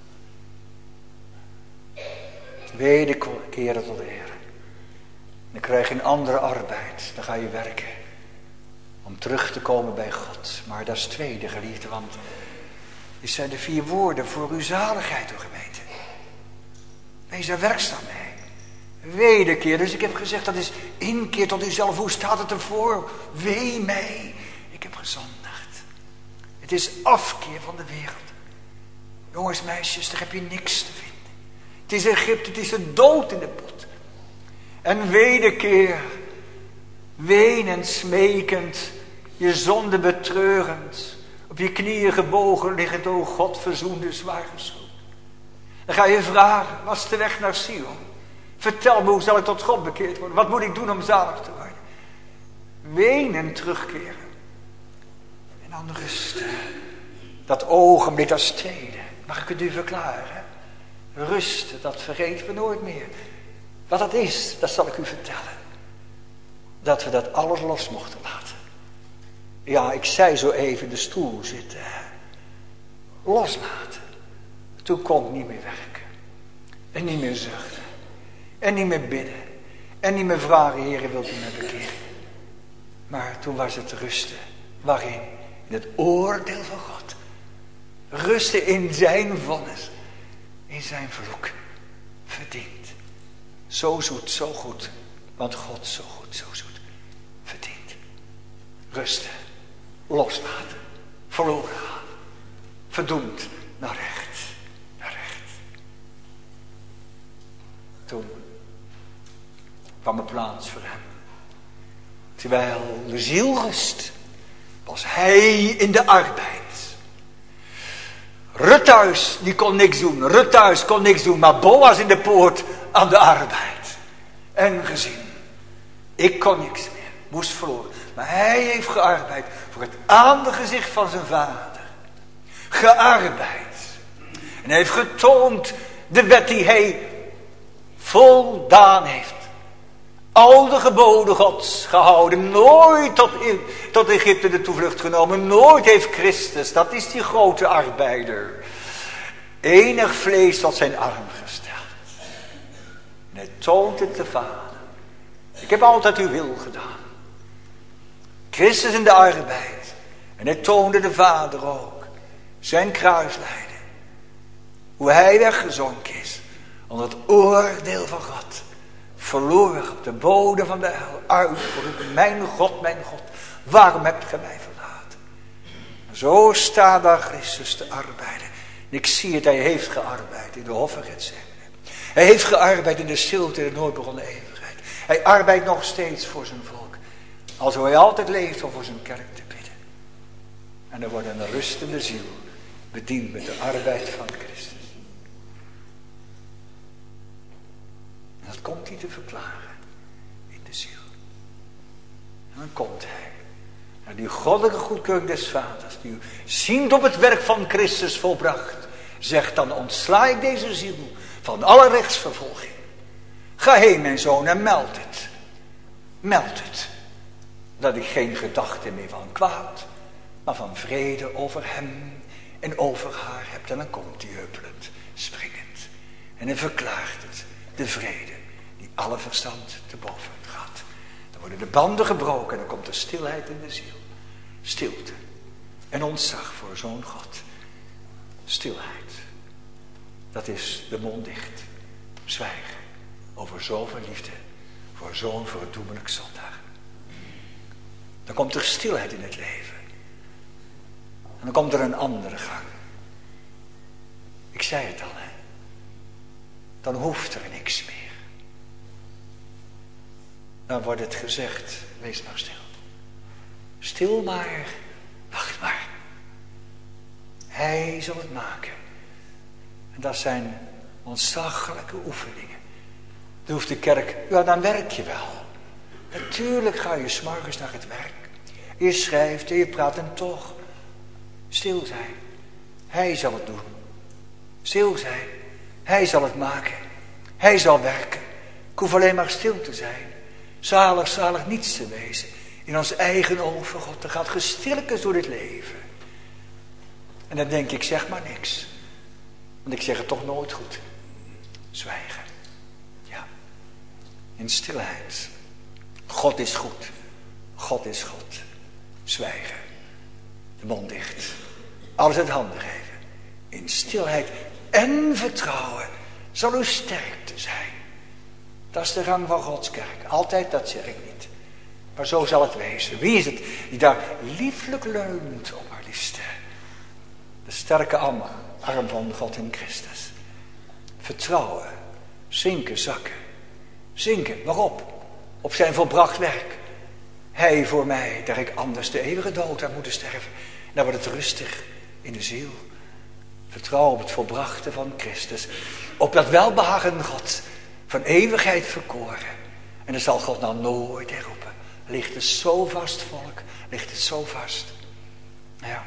Speaker 2: Wederkeren tot de Heer. Dan krijg je een andere arbeid. Dan ga je werken. Om terug te komen bij God. Maar dat is tweede, geliefde. Want dit zijn de 4 woorden voor uw zaligheid, o gemeente. Wees er werkzaam mee. Wederkeer. Dus ik heb gezegd, dat is inkeer tot uzelf. Hoe staat het ervoor? Wee mij. Ik heb gezondigd. Het is afkeer van de wereld. Jongens, meisjes, daar heb je niks te vinden. Het is Egypte, het is de dood in de pot. En wederkeer, wenend, smekend, je zonde betreurend, op je knieën gebogen liggend, o God, verzoende zware schuld. Dan ga je vragen, wat is de weg naar Sion? Vertel me, hoe zal ik tot God bekeerd worden? Wat moet ik doen om zalig te worden? Wenend terugkeren. En dan rusten. Dat ogenblik, dat is tweede. Mag ik het u verklaren? Rusten, dat vergeten we nooit meer. Wat dat is, dat zal ik u vertellen. Dat we dat alles los mochten laten. Ja, ik zei zo even in de stoel zitten. Loslaten. Toen kon ik niet meer werken. En niet meer zuchten. En niet meer bidden. En niet meer vragen, Heer, wilt u mij bekeren? Maar toen was het rusten. Waarin? In het oordeel van God. Rusten in zijn vonnis. In zijn vloek. Verdiend. Zo zoet, zo goed. Want God zo goed, zo zoet. Verdient. Rusten. Loslaten. Verloren gaan. Verdoemd. Naar recht. Naar recht. Toen kwam er plaats voor hem. Terwijl de ziel rust, was hij in de arbeid. Rut thuis, die kon niks doen. Rut thuis kon niks doen. Maar Boas in de poort aan de arbeid. En gezien. Ik kon niks meer. Moest verloren. Maar hij heeft gearbeid voor het aangezicht van zijn vader. Gearbeid. En hij heeft getoond de wet die hij voldaan heeft. Al de geboden Gods gehouden. Nooit tot Egypte de toevlucht genomen. Nooit heeft Christus, dat is die grote arbeider, enig vlees tot zijn arm gesteld. En hij toont het de Vader. Ik heb altijd uw wil gedaan. Christus in de arbeid. En hij toonde de Vader ook. Zijn kruislijden. Hoe hij weggezonken is. Onder het oordeel van God. Verloren op de bodem van de hel. Uitgeroepen. Mijn God, waarom hebt gij mij verlaten? Zo staat daar Christus te arbeiden. En ik zie het, hij heeft gearbeid in de hof van Getsemane. Hij heeft gearbeid in de stilte en de nooit begonnen eeuwigheid. Hij arbeidt nog steeds voor zijn volk. Alsof hij altijd leeft om voor zijn kerk te bidden. En er wordt een rustende ziel bediend met de arbeid van Christus. En dat komt hij te verklaren in de ziel. En dan komt hij. En die goddelijke goedkeuring des Vaders, die u ziend op het werk van Christus volbracht, zegt dan: ontsla ik deze ziel van alle rechtsvervolging. Ga heen, mijn zoon, en meld het. Meld het. Dat ik geen gedachte meer van kwaad, maar van vrede over hem en over haar heb. En dan komt hij huppelend, springend. En hij verklaart het, de vrede die alle verstand te boven gaat. Dan worden de banden gebroken en dan komt de stilheid in de ziel. Stilte en ontzag voor zo'n God. Stilheid. Dat is de mond dicht. Zwijgen over zoveel liefde voor zo'n verdoemelijk zondaar. Dan komt er stilheid in het leven. En dan komt er een andere gang. Ik zei het al, hè. Dan hoeft er niks meer. Dan wordt het gezegd: wees nou stil. Stil maar, wacht maar. Hij zal het maken. En dat zijn ontzaglijke oefeningen. Dan hoeft de kerk, ja, dan werk je wel. Natuurlijk ga je 's morgens naar het werk. Je schrijft en je praat en toch stil zijn. Hij zal het doen. Stil zijn. Hij zal het maken. Hij zal werken. Ik hoef alleen maar stil te zijn. Zalig, zalig niets te wezen. In ons eigen ogen, God, er gaat gestilkens door dit leven. En dan denk ik, zeg maar niks. Want ik zeg het toch nooit goed. Zwijgen. Ja. In stilheid. God is goed. God is God. Zwijgen. De mond dicht. Alles uit handen geven. In stilheid en vertrouwen zal uw sterkte zijn. Dat is de rang van Gods kerk. Altijd, dat zeg ik niet. Maar zo zal het wezen. Wie is het die daar lieflijk leunt op haar liefste? De sterke arm van God in Christus. Vertrouwen. Zinken, zakken. Zinken, waarop? Op zijn volbracht werk. Hij voor mij, dat ik anders de eeuwige dood had moeten sterven. En dan wordt het rustig in de ziel. Vertrouwen op het volbrachte van Christus. Op dat welbehagen God. Van eeuwigheid verkoren. En dan zal God nou nooit herroepen. Ligt het zo vast, volk. Ligt het zo vast. Ja.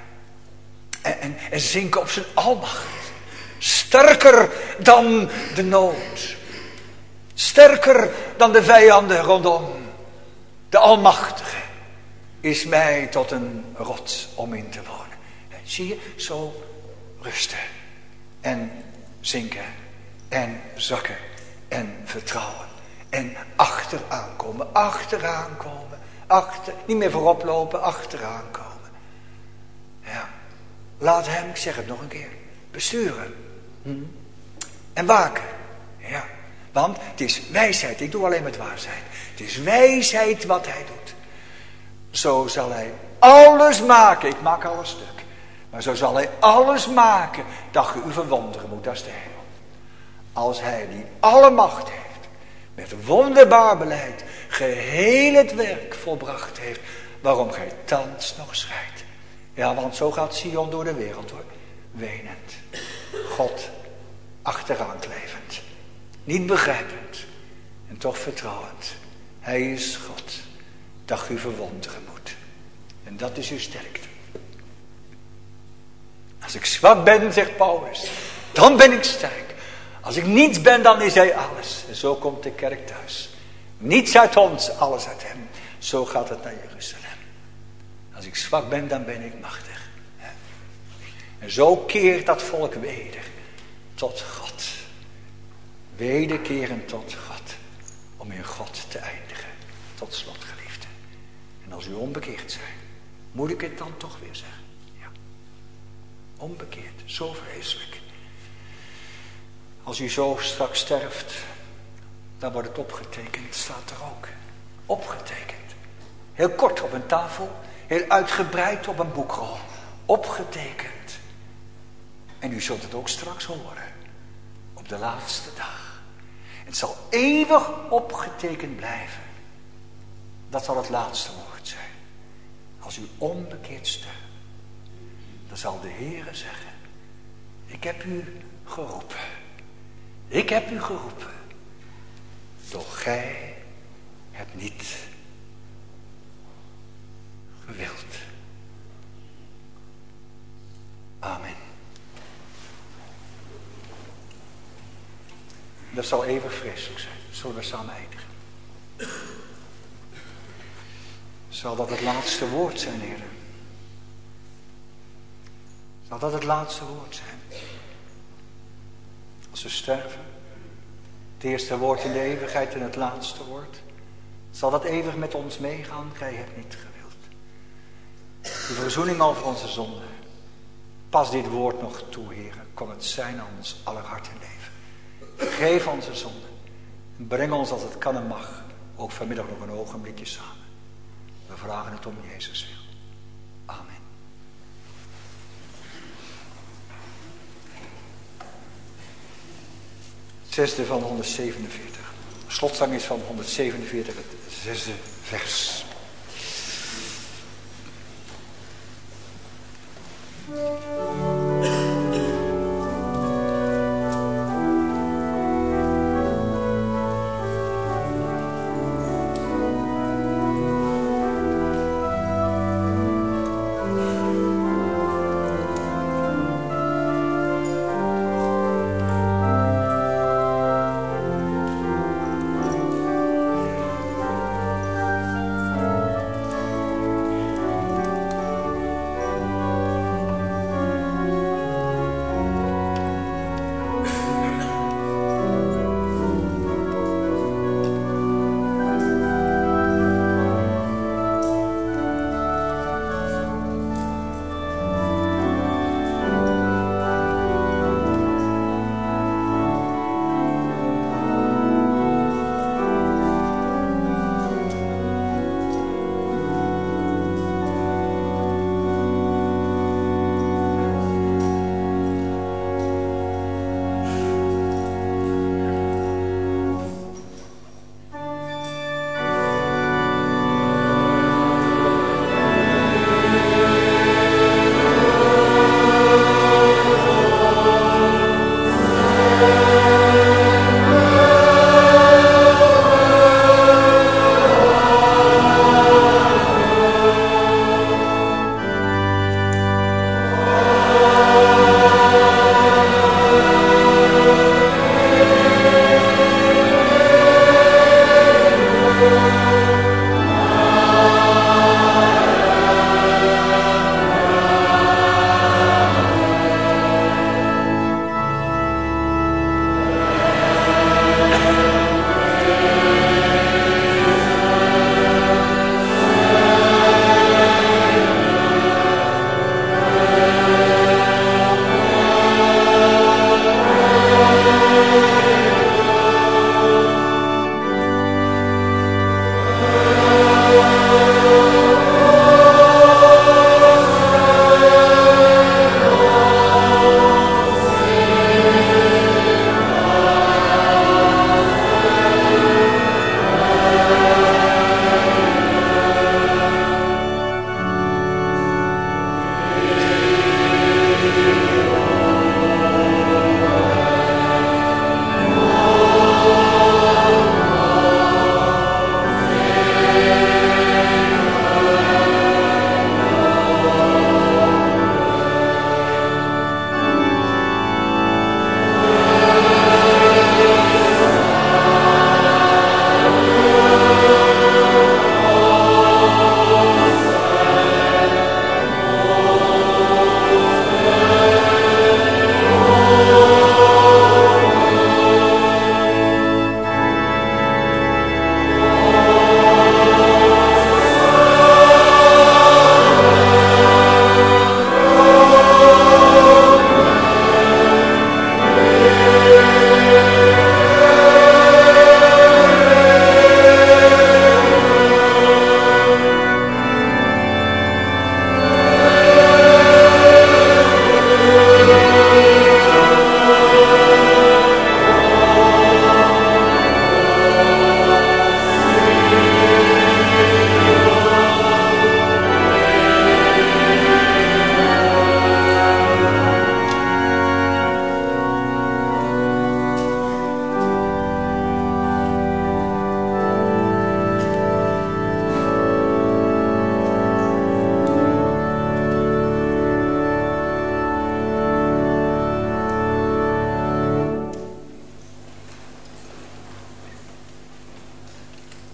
Speaker 2: En zinken op zijn almacht. Sterker dan de nood. Sterker dan de vijanden rondom. De Almachtige is mij tot een rots om in te wonen. Zie je, zo rusten. En zinken. En zakken. En vertrouwen. En achteraan komen. Achteraan komen. Niet meer voorop lopen. Achteraan komen. Ja. Laat hem, ik zeg het nog een keer, besturen. En waken. Ja. Want het is wijsheid. Ik doe alleen met waarheid. Het is wijsheid wat hij doet. Zo zal hij alles maken. Ik maak alles stuk. Maar zo zal hij alles maken dat je u verwonderen moet. Dat is de hemel. Als hij die alle macht heeft. Met wonderbaar beleid. Geheel het werk volbracht heeft. Waarom gij thans nog schrijdt. Ja, want zo gaat Sion door de wereld hoor. Wenend. God achteraan klevend. Niet begrijpend. En toch vertrouwend. Hij is God. Dat u verwonderen moet. En dat is uw sterkte. Als ik zwak ben, zegt Paulus. Dan ben ik sterk. Als ik niets ben, dan is hij alles. En zo komt de kerk thuis. Niets uit ons, alles uit hem. Zo gaat het naar Jeruzalem. Als ik zwak ben, dan ben ik machtig. En zo keert dat volk weder tot God. Wederkeren tot God. Om in God te eindigen. Tot slot, geliefde. En als u onbekeerd zijn, moet ik het dan toch weer zeggen. Ja. Onbekeerd, zo vreselijk. Als u zo straks sterft, dan wordt het opgetekend, staat er ook. Opgetekend. Heel kort op een tafel, heel uitgebreid op een boekrol. opgetekend. En u zult het ook straks horen. Op de laatste dag. Het zal eeuwig opgetekend blijven. Dat zal het laatste woord zijn. Als u onbekeerd sterft, dan zal de Heere zeggen: ik heb u geroepen. Ik heb u geroepen. Doch gij hebt niet gewild. Amen. Dat zal even vreselijk zijn. Zullen we samen eindigen? Zal dat het laatste woord zijn, heren? Zal dat het laatste woord zijn? Als we sterven, het eerste woord in de eeuwigheid en het laatste woord, zal dat eeuwig met ons meegaan? Gij hebt niet gewild. De verzoening over onze zonde. Pas dit woord nog toe, heren. Kom het zijn aan ons aller hart en leven. Vergeef onze zonde. En breng ons als het kan en mag, ook vanmiddag nog een ogenblikje samen. We vragen het om Jezus wil. Amen. Zesde van 147. Slotzang is van 147, het zesde vers.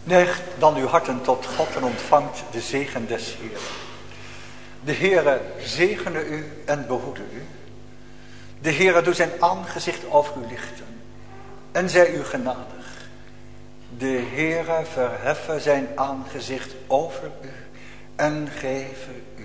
Speaker 2: Neigt dan uw harten tot God en ontvangt de zegen des Heeren. De Heere zegene u en behoede u. De Heere doet zijn aangezicht over u lichten en zij u genadig. De Heere verheffen zijn aangezicht over u en geven